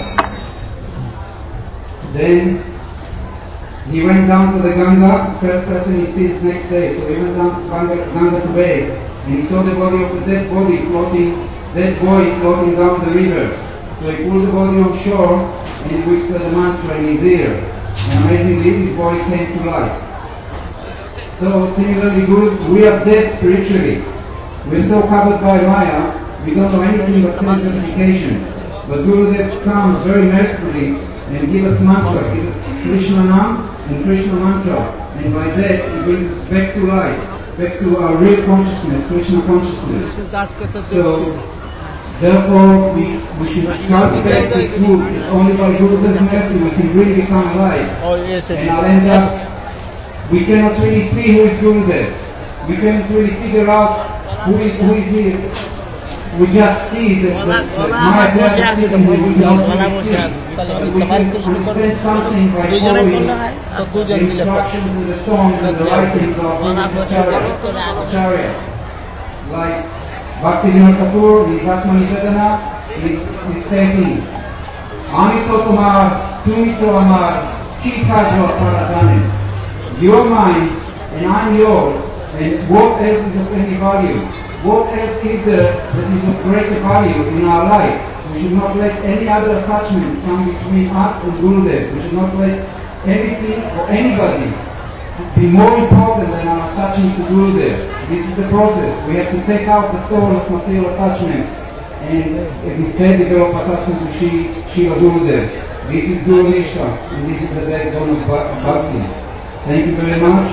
Then he went down to the Ganga, first person he sees next day, so he went down to Ganga to bathe, and he saw the body of the dead boy floating down the river. So he pulled the body on shore and he whispered a mantra in his ear, and amazingly his body came to life. So similarly, we are dead spiritually. We're so covered by Maya, we don't know anything but self-identification. But Gurudev comes very mercifully and gives us mantra, gives us Krishna Nam and Krishna mantra, and by that he brings us back to life, back to our real consciousness, Krishna consciousness. So therefore we should cultivate this mood. Only by Gurudev's mercy we can really become alive. And I'll end up, we cannot really see who is Gurudev. We cannot really figure out who is he. We just see that Maya Prabhu is sitting here. We cannot really see. We can understand something by following the instructions and the songs and the writings of Acharya. Like Bhaktivinoda Thakur, his Atma Nivedana, is stating, Ami to tomar, tumi to amar, ki kajo paradane. Your mind and I'm yours, and what else is of any value? What else is there that is of greater value in our life? We should not let any other attachments come between us and Gurudev. We should not let anything or anybody be more important than our attachment to Gurudev. This is the process. We have to take out the thorn of material attachment and instead develop attachment to Shiva Gurudev. This is Guru Nishtha, and this is the backbone of Bhakti. Thank you very much.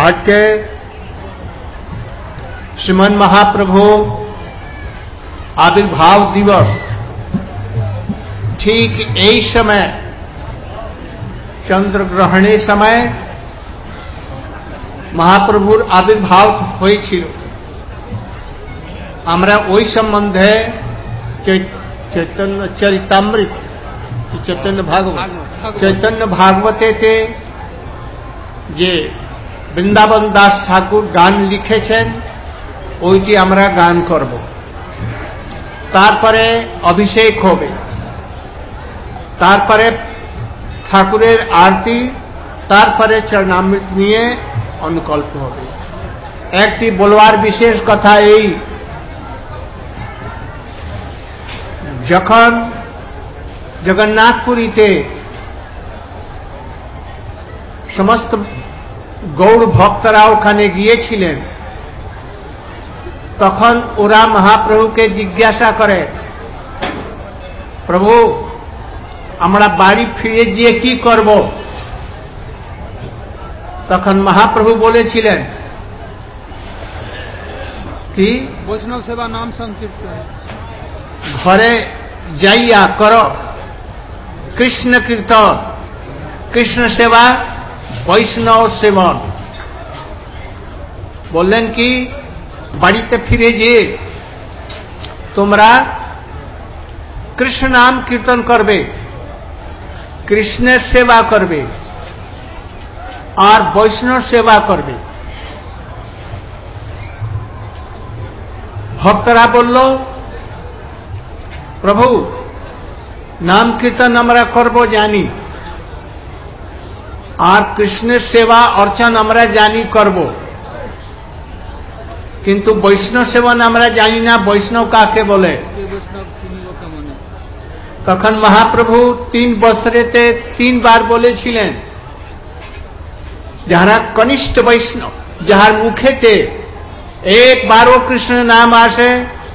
आज के श्रीमन महाप्रभु आविर्भाव दिवस ठीक এই समय চন্দ্রগ্রহণের समय মহাপ্রভুর আবির্ভাব হয়েছিল। আমরা ওই সম্বন্ধে চৈতন্য চরিতামৃত চৈতন্য ভাগবতেতে যে বৃন্দাবন দাস ঠাকুর গান লিখেছেন ওইটি আমরা গান করব। তারপরে অভিষেক হবে, তারপরে ঠাকুরের আরতি, তারপরে চরণামৃত নিয়ে অনুকল্প হবে। একটি বলবার বিশেষ কথা এই, যখন জগন্নাথপুরীতে সমস্ত গৌড় ভক্তরা ওখানে গিয়েছিলেন, তখন ওরা মহাপ্রভুকে জিজ্ঞাসা করে, প্রভু আমরা বাড়ি ফিরে গিয়ে কি করব? তখন মহাপ্রভু বলেছিলেন কি, বৈষ্ণব সেবা নাম সংকীর্তন, ঘরে যাইয়া কর কৃষ্ণ কীর্তন, কৃষ্ণ সেবা বৈষ্ণব সেবন। বললেন কি, বাড়িতে ফিরে যেয়ে তোমরা কৃষ্ণ নাম কীর্তন করবে, কৃষ্ণের সেবা করবে আর বৈষ্ণব সেবা করবে। ভক্তরা বলল, প্রভু নাম কীর্তন আমরা করব জানি, আর কৃষ্ণের সেবা অর্চন আমরা জানি করব, কিন্তু বৈষ্ণব সেবন আমরা জানি না বৈষ্ণব কাকে বলে। তখন মহাপ্রভু 3 বছরেতে 3 বার বলেছিলেন, যারা কনিষ্ঠ বৈষ্ণব, যাহার মুখেতে একবারও কৃষ্ণ নাম আসে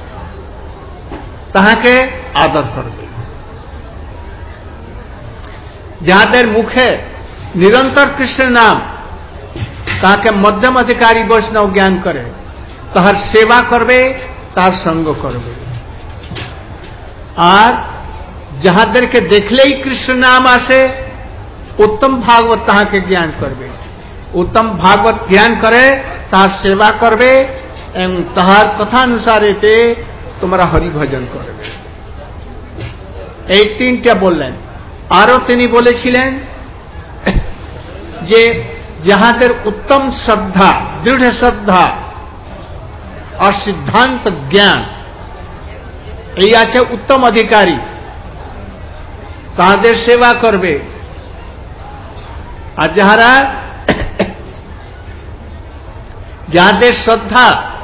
তাহাকে আদর করবে। যাদের মুখে নিরন্তর কৃষ্ণ নাম, তাকে মধ্যম অধিকারী বৈষ্ণব জ্ঞান করে, তাহার সেবা করবে, তার সঙ্গ করবে। আর যাহাদেরকে দেখলেই কৃষ্ণ নাম আসে, উত্তম ভাগবত তাহাকে জ্ঞান করবে, উত্তম ভাগবত জ্ঞান করে তাহার সেবা করবে এবং তাহার কথানুসারেতে তোমরা হরিভজন করবে। এই 3টা বললেন। আরো তিনি বলেছিলেন যে যাহাদের উত্তম শ্রদ্ধা, দৃঢ় শ্রদ্ধা আর সিদ্ধান্ত জ্ঞান এই আছে উত্তম অধিকারী, তাদের সেবা করবে। আর যাদের শ্রদ্ধা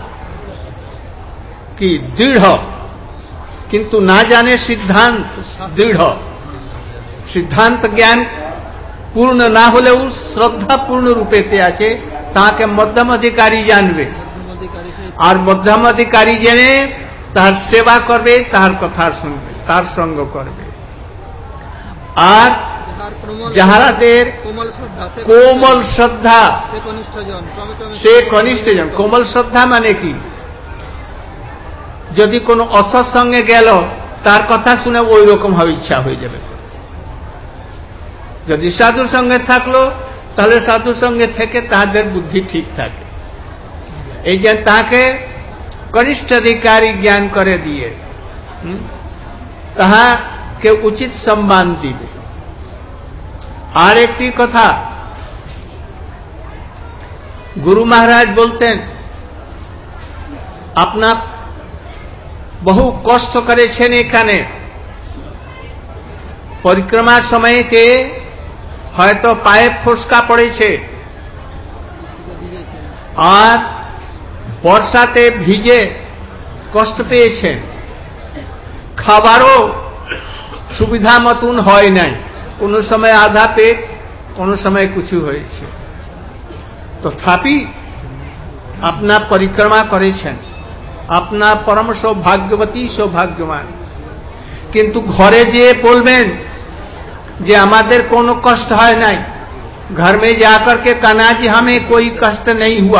কি দৃঢ় কিন্তু না জানে সিদ্ধান্ত দৃঢ়, সিদ্ধান্ত জ্ঞান পূর্ণ না হলেও শ্রদ্ধা পূর্ণ রূপেতে আছে, তাকে মধ্যম অধিকারী জানবে। আর মধ্যম অধিকারী জেনে তার সেবা করবে, তার কথা শুনবে, তার সঙ্গ করবে। আর যাহাদের কোমল শ্রদ্ধা, সে কনিষ্ঠজন। কোমল শ্রদ্ধা মানে কি, যদি কোনো অসৎ সঙ্গে গেল তার কথা শুনে ওই রকম ভাবে ইচ্ছা হয়ে যাবে। যদি সাধুর সঙ্গে থাকলো তাহলে সাধুর সঙ্গে থেকে তাদের বুদ্ধি ঠিক থাকে। এই যে তাকে কনিষ্ঠ অধিকারী জ্ঞান করে দিয়ে তাহাকে উচিত সম্মান দিবে। আর একটি কথা, গুরু মহারাজ বলতেন, আপনার বহু কষ্ট করেছেন এখানে, পরিক্রমার সময়তে হয়তো পায়ে ফোসকা পড়েছে, আর বর্ষাতে ভিজে কষ্ট পেয়েছেন, খাবারও সুবিধা মতন হয় নাই, কোনো সময় আধা পেট, কোনো সময় কিছু হয়েছে, তথাপি আপনার পরিক্রমা করেছেন, আপনার পরম সৌভাগ্যবতী, সৌভাগ্যবান। কিন্তু ঘরে যেয়ে বলবেন যে আমাদের কোনো কষ্ট হয় নাই, घर में जाकर के कहना जी हमें कोई कष्ट नहीं हुआ,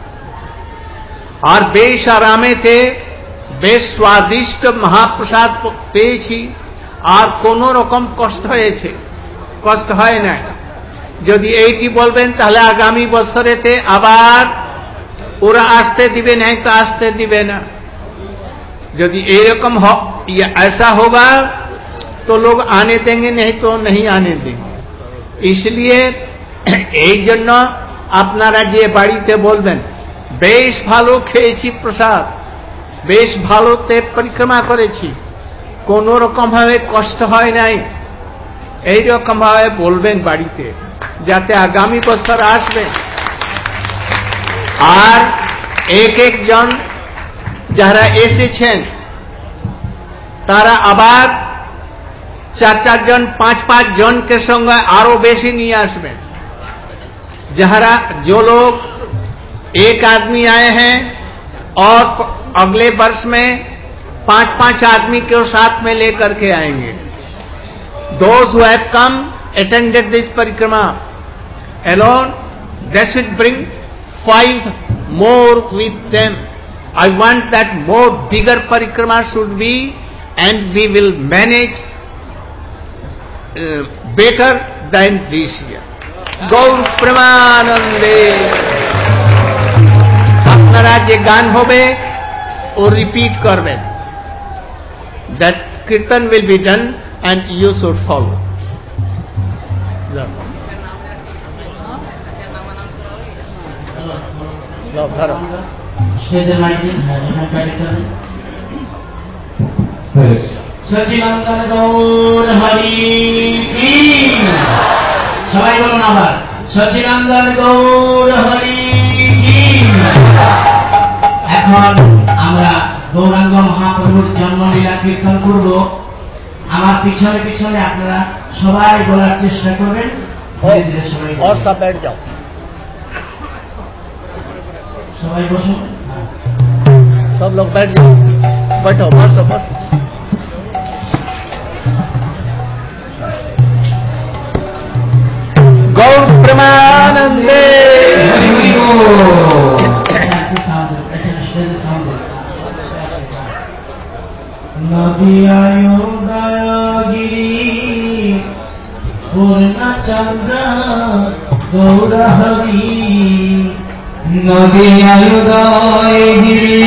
और बेश आरामे थे, बेश स्वादिष्ट महाप्रसाद পেয়েছি, আর কোন রকম কষ্ট হয়েছে, কষ্ট হয় না। যদি এইটি বলবেন তাহলে আগামী বছরেতে আবার ওরা আসতে দিবে, नहीं तो আসতে দিবে না। यदि एरकम ऐसा होगा तो लोग आने देंगे, नहीं तो नहीं आने देंगे। इसलिए এই জন্য আপনারা যে বাড়িতে বলবেন বেশ ভালো খেয়েছি প্রসাদ, বেশ ভালোতে পরিক্রমা করেছি, কোন রকম ভাবে কষ্ট হয় নাই, এই রকম ভাবে বলবেন বাড়িতে, যাতে আগামী বছর আসবে। আর এক একজন যারা এসেছেন তারা আবার 4-4 জন 5-5 জনকে সঙ্গে আরো বেশি নিয়ে আসবেন। जहां जो लोग एक आदमी आए हैं और अगले वर्ष में 5-5 आदमी को साथ में लेकर के आएंगे। Those who have come attended this परिक्रमा alone, they should bring 5 more with them. I want that more bigger परिक्रमा should be, and we will manage better than this year. Gour প্রেমানন্দে। আপনারা যে গান হবে ও রিপিট করবেন, that kirtan will be done and you should follow. Sachinandan Gaur Hari কি, সবাই বলুন আবার, সচিনন্দন গৌর হরি কি। এখন আমরা গৌরাঙ্গ মহাপ্রভুর জন্মলীলা কীর্তন করব। আমার পিছনে পিছনে আপনারা সবাই বলার চেষ্টা করবেন, ধীরে ধীরে সবাই। और सब बैठ जाओ, সবাই বসুন, सब लोग बैठ जाओ, बैठो, बसो बसो। गौर प्रेमानंदे। नदियायो दयागिरी पूर्णचंद्र गौर हरि, नदियायो दयागिरी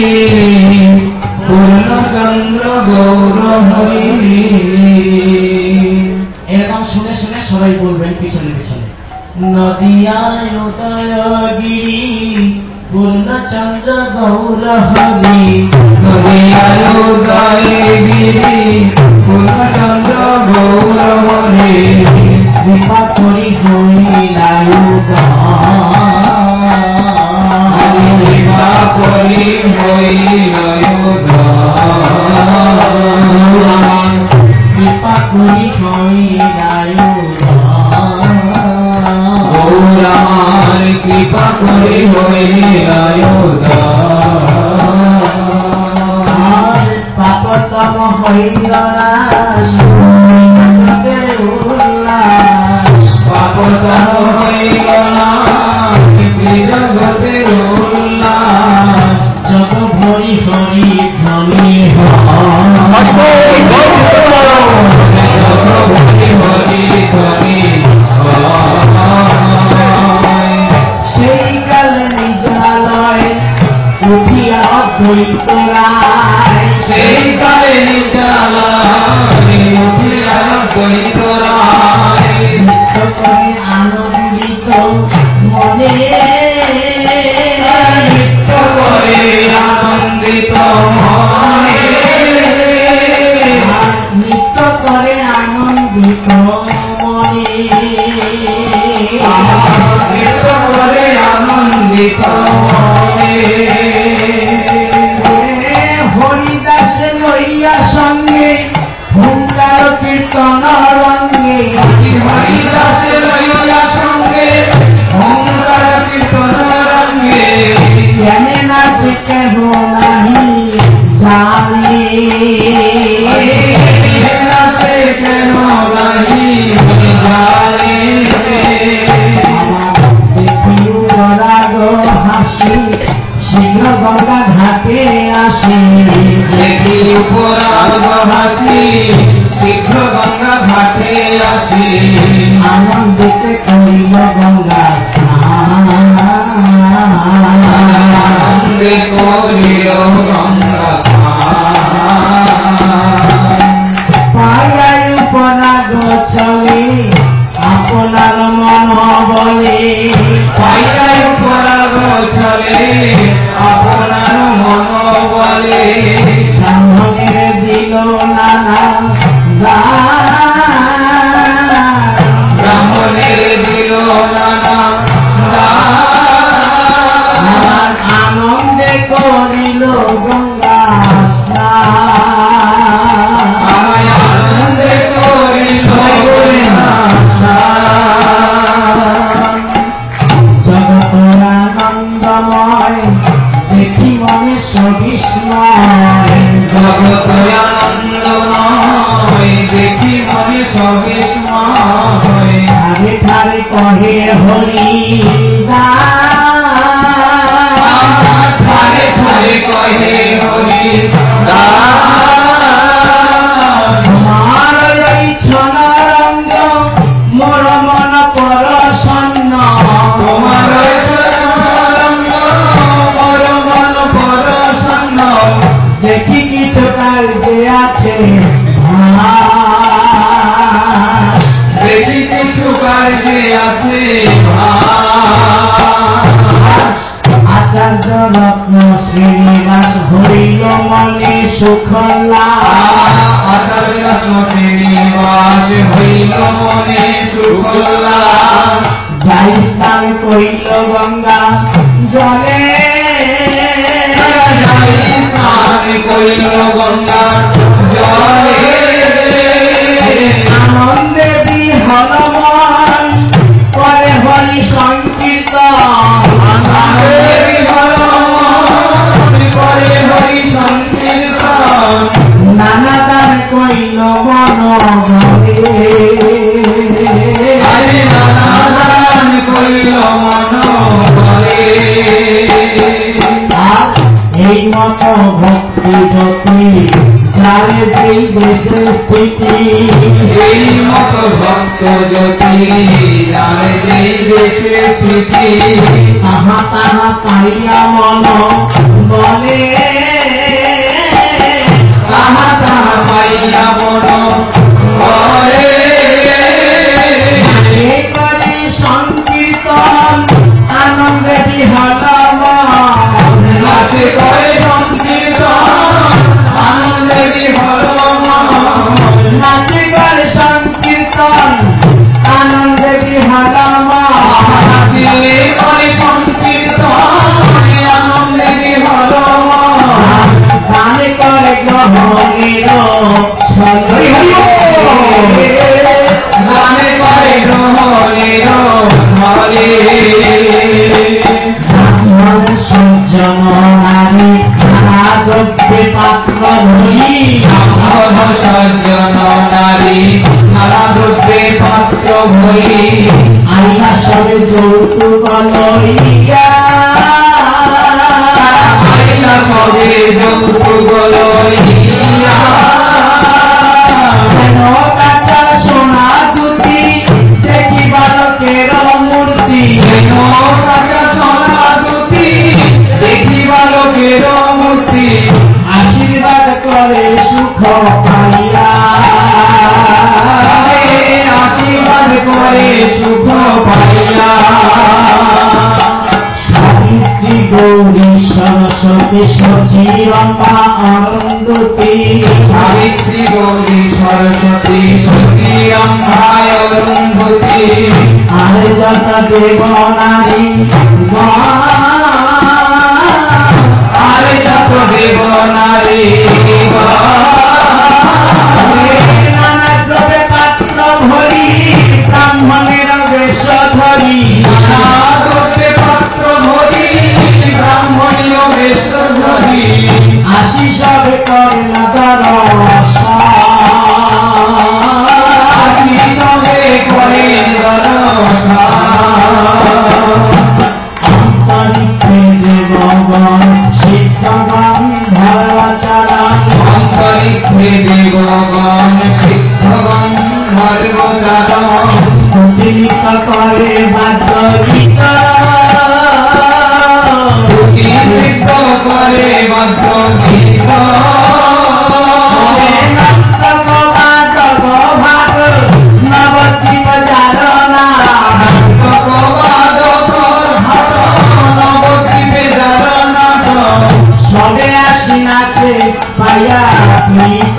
पूर्णचंद्र गौर हरि। এরকম শুনে শুনে সবাই বলবেন পিছনে পিছনে, নদিয়ায় উদয়গিরি পূর্ণচন্দ্র গৌর হরি, নদিয়ায় উদয়গিরি পূর্ণচন্দ্র গৌর হরি, কৃপা করি হইলায়ুদান, কৃপা করি হইলায়ুদান, কৃপা করি গৌরামার, কৃপা করি হইলায়ুদান, পাপতম হইল নাশ, পাপতম হইল নাশ, জগতের উল্লাস, যত ভরি হরি ধ্বনি সেই কালে নিজালয় উঠিয়া দৈতরায়, সেই কালে নিজালয় উঠিয়া দৈতরায়, নৃত্য করে আনন্দিত মনে, নৃত্য করে আনন্দিত মনে, নৃত্য করে আনন্দিত মনে, নৃত্য করে আনন্দিত মনে। হরিদাস লইয়া সঙ্গে হুঙ্কার কীর্তন রঙ্গে, হরিদাস লইয়া সঙ্গে হুঙ্কার কীর্তন শীঘ্র গঙ্গা ঘাটে আসি, দেখি উপরাগ হাসি, শীঘ্র গঙ্গা ঘাটে আসি, আনন্দিতে করিল গঙ্গা স্নান, আনন্দে করিল গঙ্গা পাইয়াই উপরাগ চলে আপনার মন বলে, পাইয়াই উপরাগ চলে আপনার মন বলে, ব্রাহ্মণের দিল নানা দান, ব্রাহ্মণের দিল নানা দান, আনন্দে করিল গঙ্গা স্নান, আমায় আনন্দে করিল গঙ্গা জগতরানন্দময় দেখি মনে সবিস্ময়, জগৎ আনন্দময় দেখি মনে সবিস্ময়, ঠারে ঠারে কহে হরি ঠারে ঠারে কহে হরি তোমার এই ছনরঙ্গ মোর মন পরসন্ন, তোমার রঙ্গ মোর মন পরসন্ন, দেখি কিছু কার্যে আছে দেখি কিছু কার্যে আছে আচার্য রত্ন শ্রীনিবাস হইল মনে সুখলা, আচার্য শ্রীনিবাস হইল মনে সুখলা, যাই স্নান করিল গঙ্গা জলে, যাই স্নান করিল গঙ্গা জলে, আনন্দে বিহলমন করে হরি সংকীর্তন, করে হরি সংকীর্তন, নানা দান কইল মন আরে নানাদান করিল মন বলে, আর এই মত ভক্তি যতি যারে যেই দেশের স্থিতি, এই মত ভক্ত জ্যোতি যার যেই দেশে স্থিতি, তাহা তাহা পাইয়া মন বলে, তাহা তাহা পাইয়া মন বলে, এ করে সংকীর্তন আনন্দে বিহলমন, নাচে করে সংকীর্তন আনন্দে বিহল মন, নাচে করে সংকীর্তন আনন্দে বিহলমন, নাচিলে করে সংকীর্তন আনন্দে বিহল মন, গানে করে গ্রহণের ছলে, গানে করে গ্রহণের ফলে, ব্রাহ্মণ সজ্জন নারী দ্রব্যে পাত্র ধরি, ব্রাহ্মণ সজ্জন নারী নানা দ্রব্যে পাত্র ভরি, আইলা সবে যৌতুক লইয়া, আইলা সবে যৌতুক লইয়া, যেন কাঁচা সোনা দুটি দেখি বালকের মূর্তি, যেন কাঁচা সোনা দুটি দেখি বালকের মূর্তি, আশীর্বাদ করে সুখ পাইয়া, আশীর্বাদ করে সুখ পাইয়া, সাবিত্রী গৌরী সরস্বতী সচিরম্বা অরুন্ধতী, সাবিত্রী গৌরী সরস্বতী সতী অম্বায় অরুন্ধতী, আর যত দেব নারী আরে যত দেব নারী নানা দ্রব্যে পাত্র ভরি ব্রাহ্মণের বেশ ধরি, নানা দ্রব্যে পাত্র ভরি ব্রাহ্মণীয় বেশ ধরি, আসি সবে করে না দর্শন, আসি সবে করে দর্শন, অন্তরিক্ষে পাইয়া প্রীত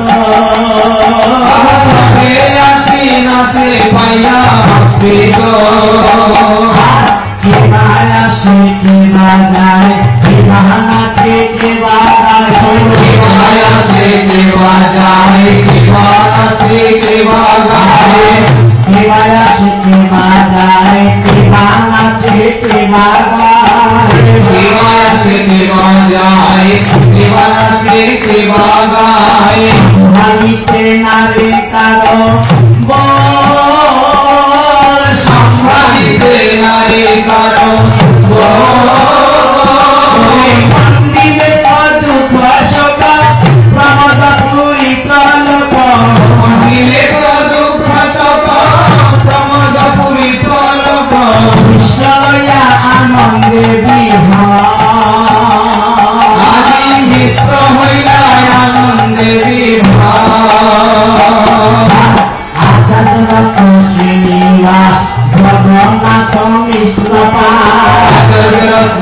সবে আসি নাচে পাইয়া প্রীত মায়া সে কে বাজায় নাচে কে বাজায় মায়া সে কে বাজায় নাচে কে বাজায় মায়া সে কে বাজায় নাচে কে বাজায় মায়া সে কে বাজায় নাচে কে বাজায় ভাবিতে নারে কারো বল সম্ভালিতে নারে কারো মন্দিরে দুঃখ শোকা প্রমদ পুরী প্রলোক মন্দিরে দুঃখ শোক প্রমদ পুরী প্রলোক ঈশ্বরিয়া আনন্দে বিহার আজি মিশ্র হইলা আনন্দে আচার্য শ্রীনিবাস জগন্নাথ মিশ্র রত্ন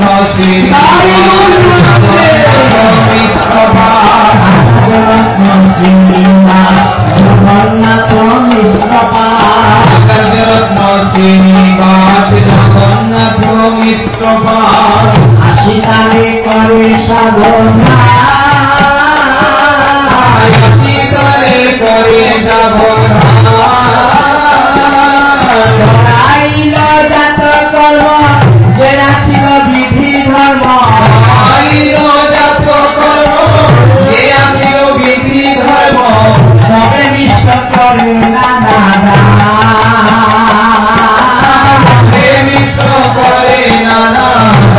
শ্রীনিবাস জগন্নাথ মিশ্র রত্ন শ্রীনিবাস জগন্নাথ মিশ্র আশিতারে করে সাধনা শীতলে করে সাধনা আইল জাত কর্ম যেরা ছিল বিধি ধর্ম আইল জাত কর্ম যে আসিল বিধি ধর্ম তবে বিশ্ব করে নানা মিশ্র করে নানা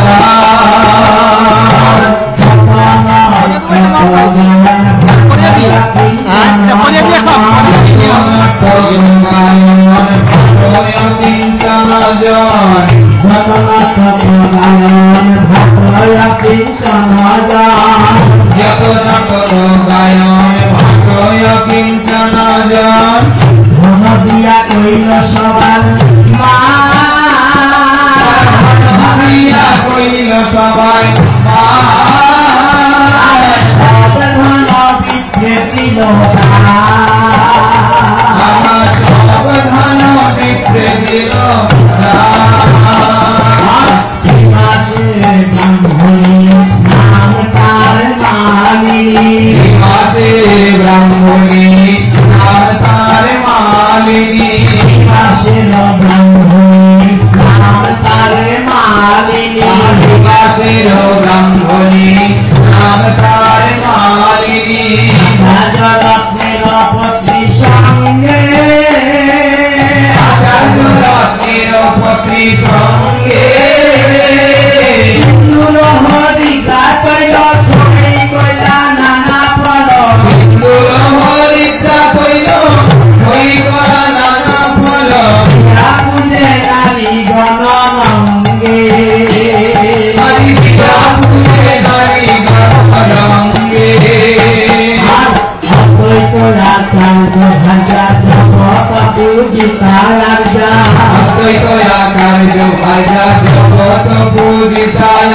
দিয়া কইল সবার মা কইল সবাই সাবধান বিদ্যেছিল আমার সাবধান বিদ্যে দিল মাসে ব্রাহ্মণী নাম তার মালি মাসে ব্রাহ্মণী তার মালিনী মাসে ব্রাহ্মণী নাম তার মালিনী মাসের ব্রাহ্মণী নাম তার মালিনী রাজরত্নের পত্নী সঙ্গে রাজরত্নের পত্নী সঙ্গে হরিকা কইল ছড়ি কইলা নানা ফল হরিকা কইল হই করা নানা ফল পুজে নারী গণরঙ্গে হরি বিয়া পুজে নারী গণরঙ্গে কার্য ভাজা জগত পূজিতায়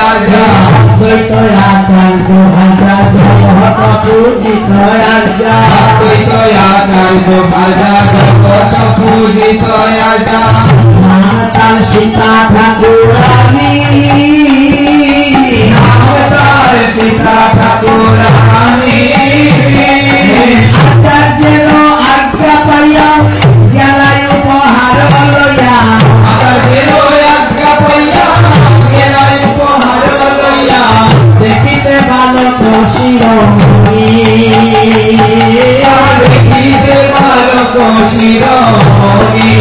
কার্য ভাজা জগত পূজিতায় সীতা ঠাকুরানী সীতা ঠাকুরানী আচার্যের আজ্ঞা পাইয়া গেলায় উপহার লইয়া আজ্ঞা পাইয়া গেলায় উপহার লইয়া দেখিতে বালক শিরোমণি দেখিতে বালক শিরোমণি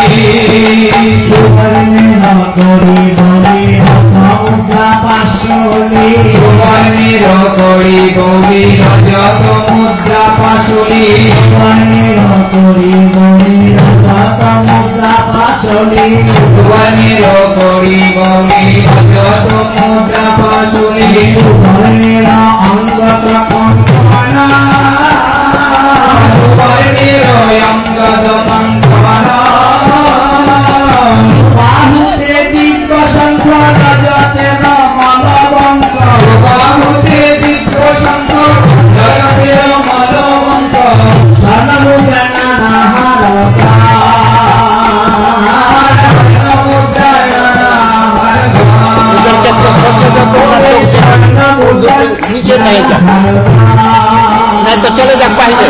সুবর্ণের করি বলি সমুদ্রা পাশলি সুবর্ণের করি গভীর যত মুদ্রা পাশলি সুবর্ণের করি বলি যত মুদ্রা পাশলি সুবর্ণের করি গভীর যত মুদ্রা পাশলি সুবর্ণের অঙ্গত কঙ্কনা সুবর্ণের অঙ্গদ কঙ্কনা বাহুতে দিব্য শঙ্খ রজতে মলবংশ বাহুতে দিব্য নিচে নিয়ে যাক, নাই তো চলে যাক বাইরে।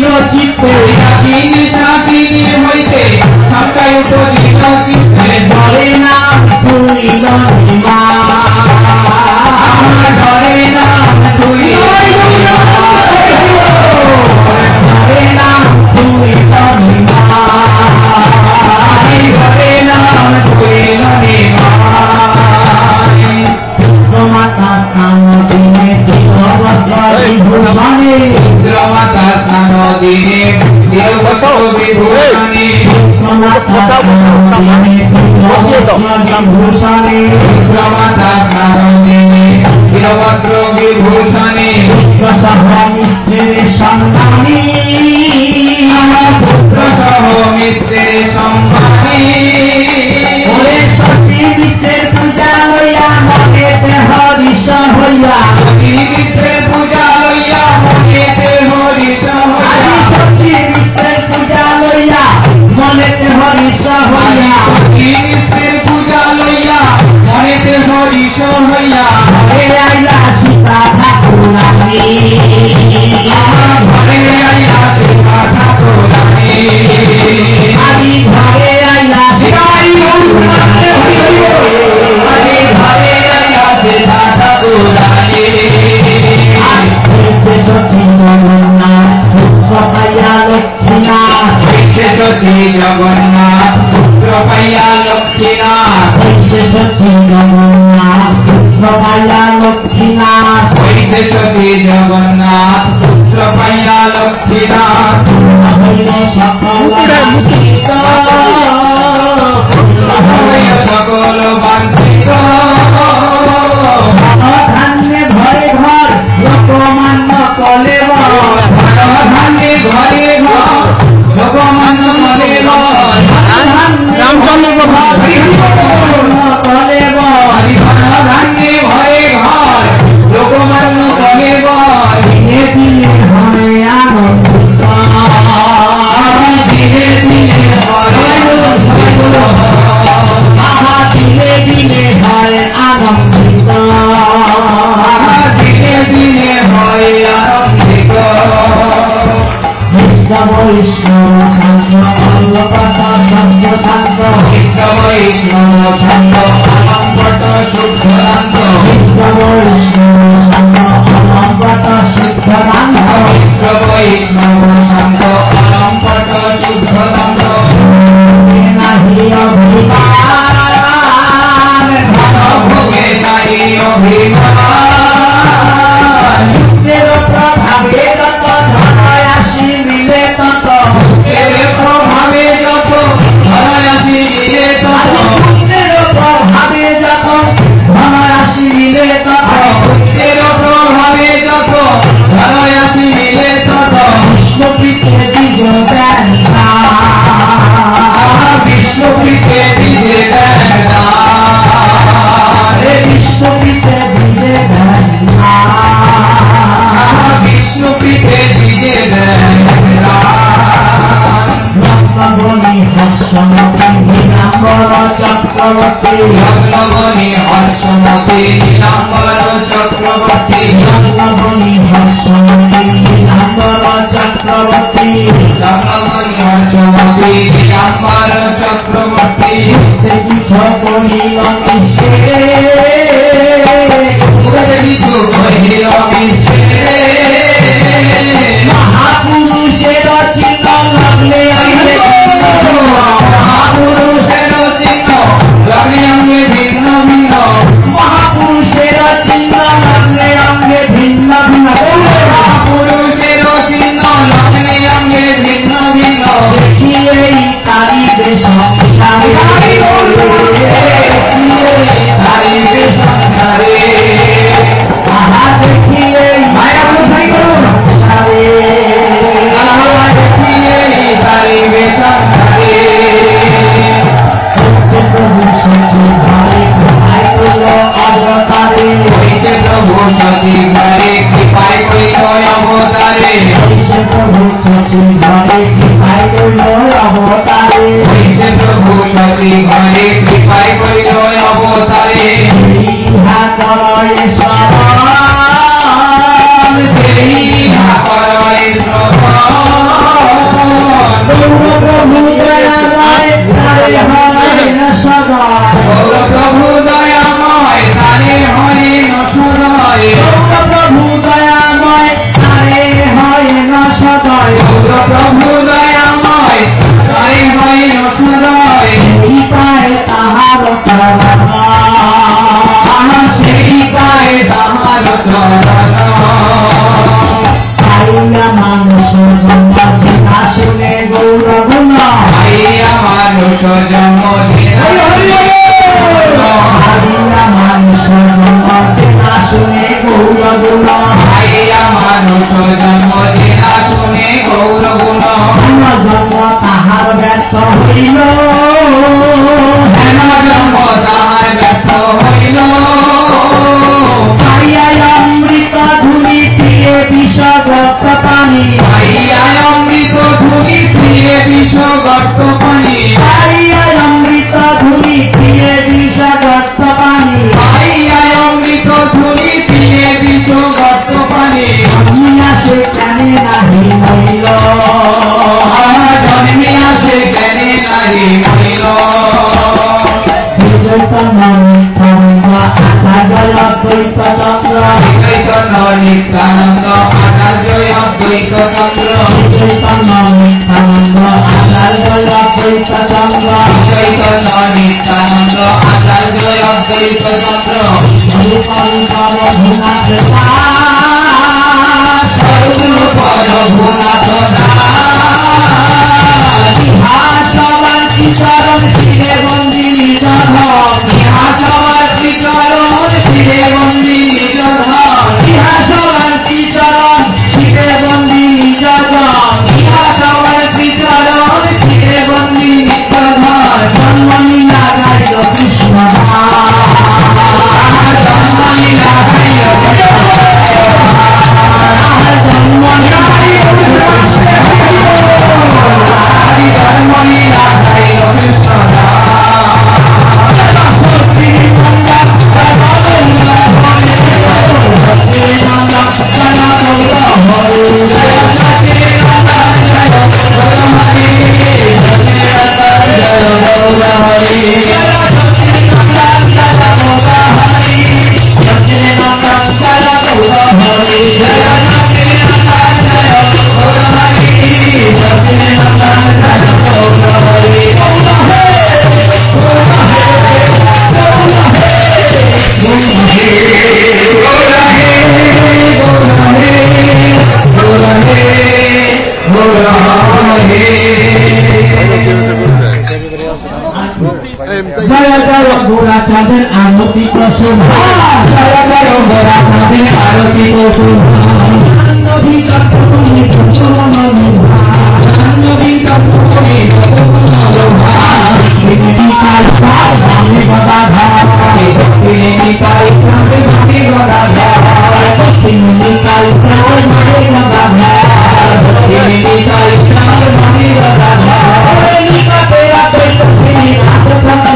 হইতে বসিয়ে দাও ভূষণে বিক্রমাতা কারণে বীরভদ্র বিভূষণে মিত্রের সম্মানী পুত্র সহ মিত্রের সম্মানী ওরে সতী মিত্রের পূজা লইয়া মনেতে হরিষ হইয়া সতী মিত্রের পূজা লইয়া মনেতে হরিষ হইয়া সতী মিত্রের পূজা লইয়া মনেতে হরিষ হইয়া সতী মিত্রের পূজা লইয়া মনেতে হরিষ হইয়া ঘরে আইলা সীতা ঠাকুরানী ঘরে আইলা সীতা ঠাকুরানী আদি ঘরে আইলা শিবাই ঘরে আইলা সীতা ঠাকুরানী সতী জগন্নাথ পুত্র পাইয়া লক্ষ্মীনাথ সতী জগন্নাথ পুত্র পাইয়া লক্ষ্মীনাথ সতী জগন্নাথ পুত্র পাইয়া লক্ষ্মীনাথ সতী জগন্নাথ পুত্র পাইয়া লক্ষ্মীনাথ সকল বাঞ্ছিত ধান্যে ঘরে ঘর লোকমান্য কলেব ধান্যে ঘরে ঘর লোকমান্য কলেব রামচন্দ্র কলেব ধান্যে ঘরে ঘর লোকমান্য কলেব দিনে দিনে হয় আনন্দিত দিনে দিনে দিনে দিনে হয় আনন্দিত দিনে দিনে হয় আনন্দিত বৈষ্ণব শান্ত অল্লপতা শান্ত শান্ত বৈষ্ণব শান্ত অলম্পট শুদ্ধান্ত বৈষ্ণব শান্ত অলম্পট শুদ্ধান্ত বৈষ্ণব শান্ত অলম্পট শুদ্ধান্ত নাহি অভিমান ধন ভোগে নাহি অভিমান প্রভাবে তত ধন আসি মিলে তত প্রভাবে যত ধন আসি মিলে তত প্রভাবে যত ধন আসি মিলে তত প্রভাবে যত ধন আসি মিলে তত বিষ্ণুপীঠে দ্বিজ দেন না বিষ্ণুপীঠে দ্বিজ দেন না বিষ্ণুপীঠে দ্বিজ দেন না বিষ্ণুপীঠে দ্বিজ দেন না লগ্নবনি হর্ষমতি নীলাম্বর চক্রবর্তী লগ্নবনি হর্ষমতি নীলাম্বর চক্রবর্তী লগ্নবনি হর্ষমতি নীলাম্বর চক্রবর্তী লগ্নবনি হর্ষমতি নীলাম্বর চক্রবর্তী কিছু করিল মিশে কিছু করিল মিশে মহাপুরুষের চিহ্ন লাগলে মহাপুরুষের চিহ্ন লাগলে অঙ্গে ভিন্ন ভিন্ন মহাপুরুষের চিহ্ন লাগলে অঙ্গে ভিন্ন ভিন্ন মহাপুরুষের চিহ্ন লাগলে অঙ্গে ভিন্ন ভিন্ন দেখিলেই তারিবে সংসারে তারিবে সংসারে আহা দেখিলেই মায়া কোথায় গো সংসারে আহা দেখিলেই তারিবে সংসারে প্রভু সতী ঘরে কৃপায় কইল অবতারে প্রভু সতী ঘরে কৃপায় কইল অবতারে প্রভু সতী ঘরে কৃপায় কইল অবতারে প্রভু সতী মানুষ জন্ম শুনে গৌরগুণ মানুষ জন্ম জেনা শুনে গৌরগুণ জন্ম তাহার ব্যস্ত হইল জন্ম তাহার ব্যস্ত হইল অমৃত ধুলি প্রিয়ে বিষগত পানি অমৃত ধুলি প্রিয়ে বিষগত পানি অমৃত ধুলি প্রিয়ে বিষগত পানি অমৃত ধুলি প্রিয়ে বিষগত পানি জন্মিয়া সে কেনে নাহি মইল জন্মিয়া সে কেনে নাহি মইল চৈতন্য আচার্য অদ্বৈত চন্দ্র চৈতন্য নিত্যানন্দ আচার্য অদ্বৈত চন্দ্র চৈতন্য নিত্যানন্দ আচার্য অদ্বৈত চন্দ্র চৈতন্য নিত্যানন্দ আচার্য অদ্বৈত চন্দ্র চরণ শিরে বন্দী নিজ চরণ শিরে বন্দী নিজ চরণ শিরে বন্দী নিজ চরণ শিরে বন্দী নিজ জন্মলীলা গাইল কৃষ্ণ জন্মলীলা গাইল জন্মলীলা গাইল কৃষ্ণ জয় জয় গোরা চাঁদের আরতি শোভা জয় জয় গোরা চাঁদের আরতি শোভা নবী তত্ত্বনি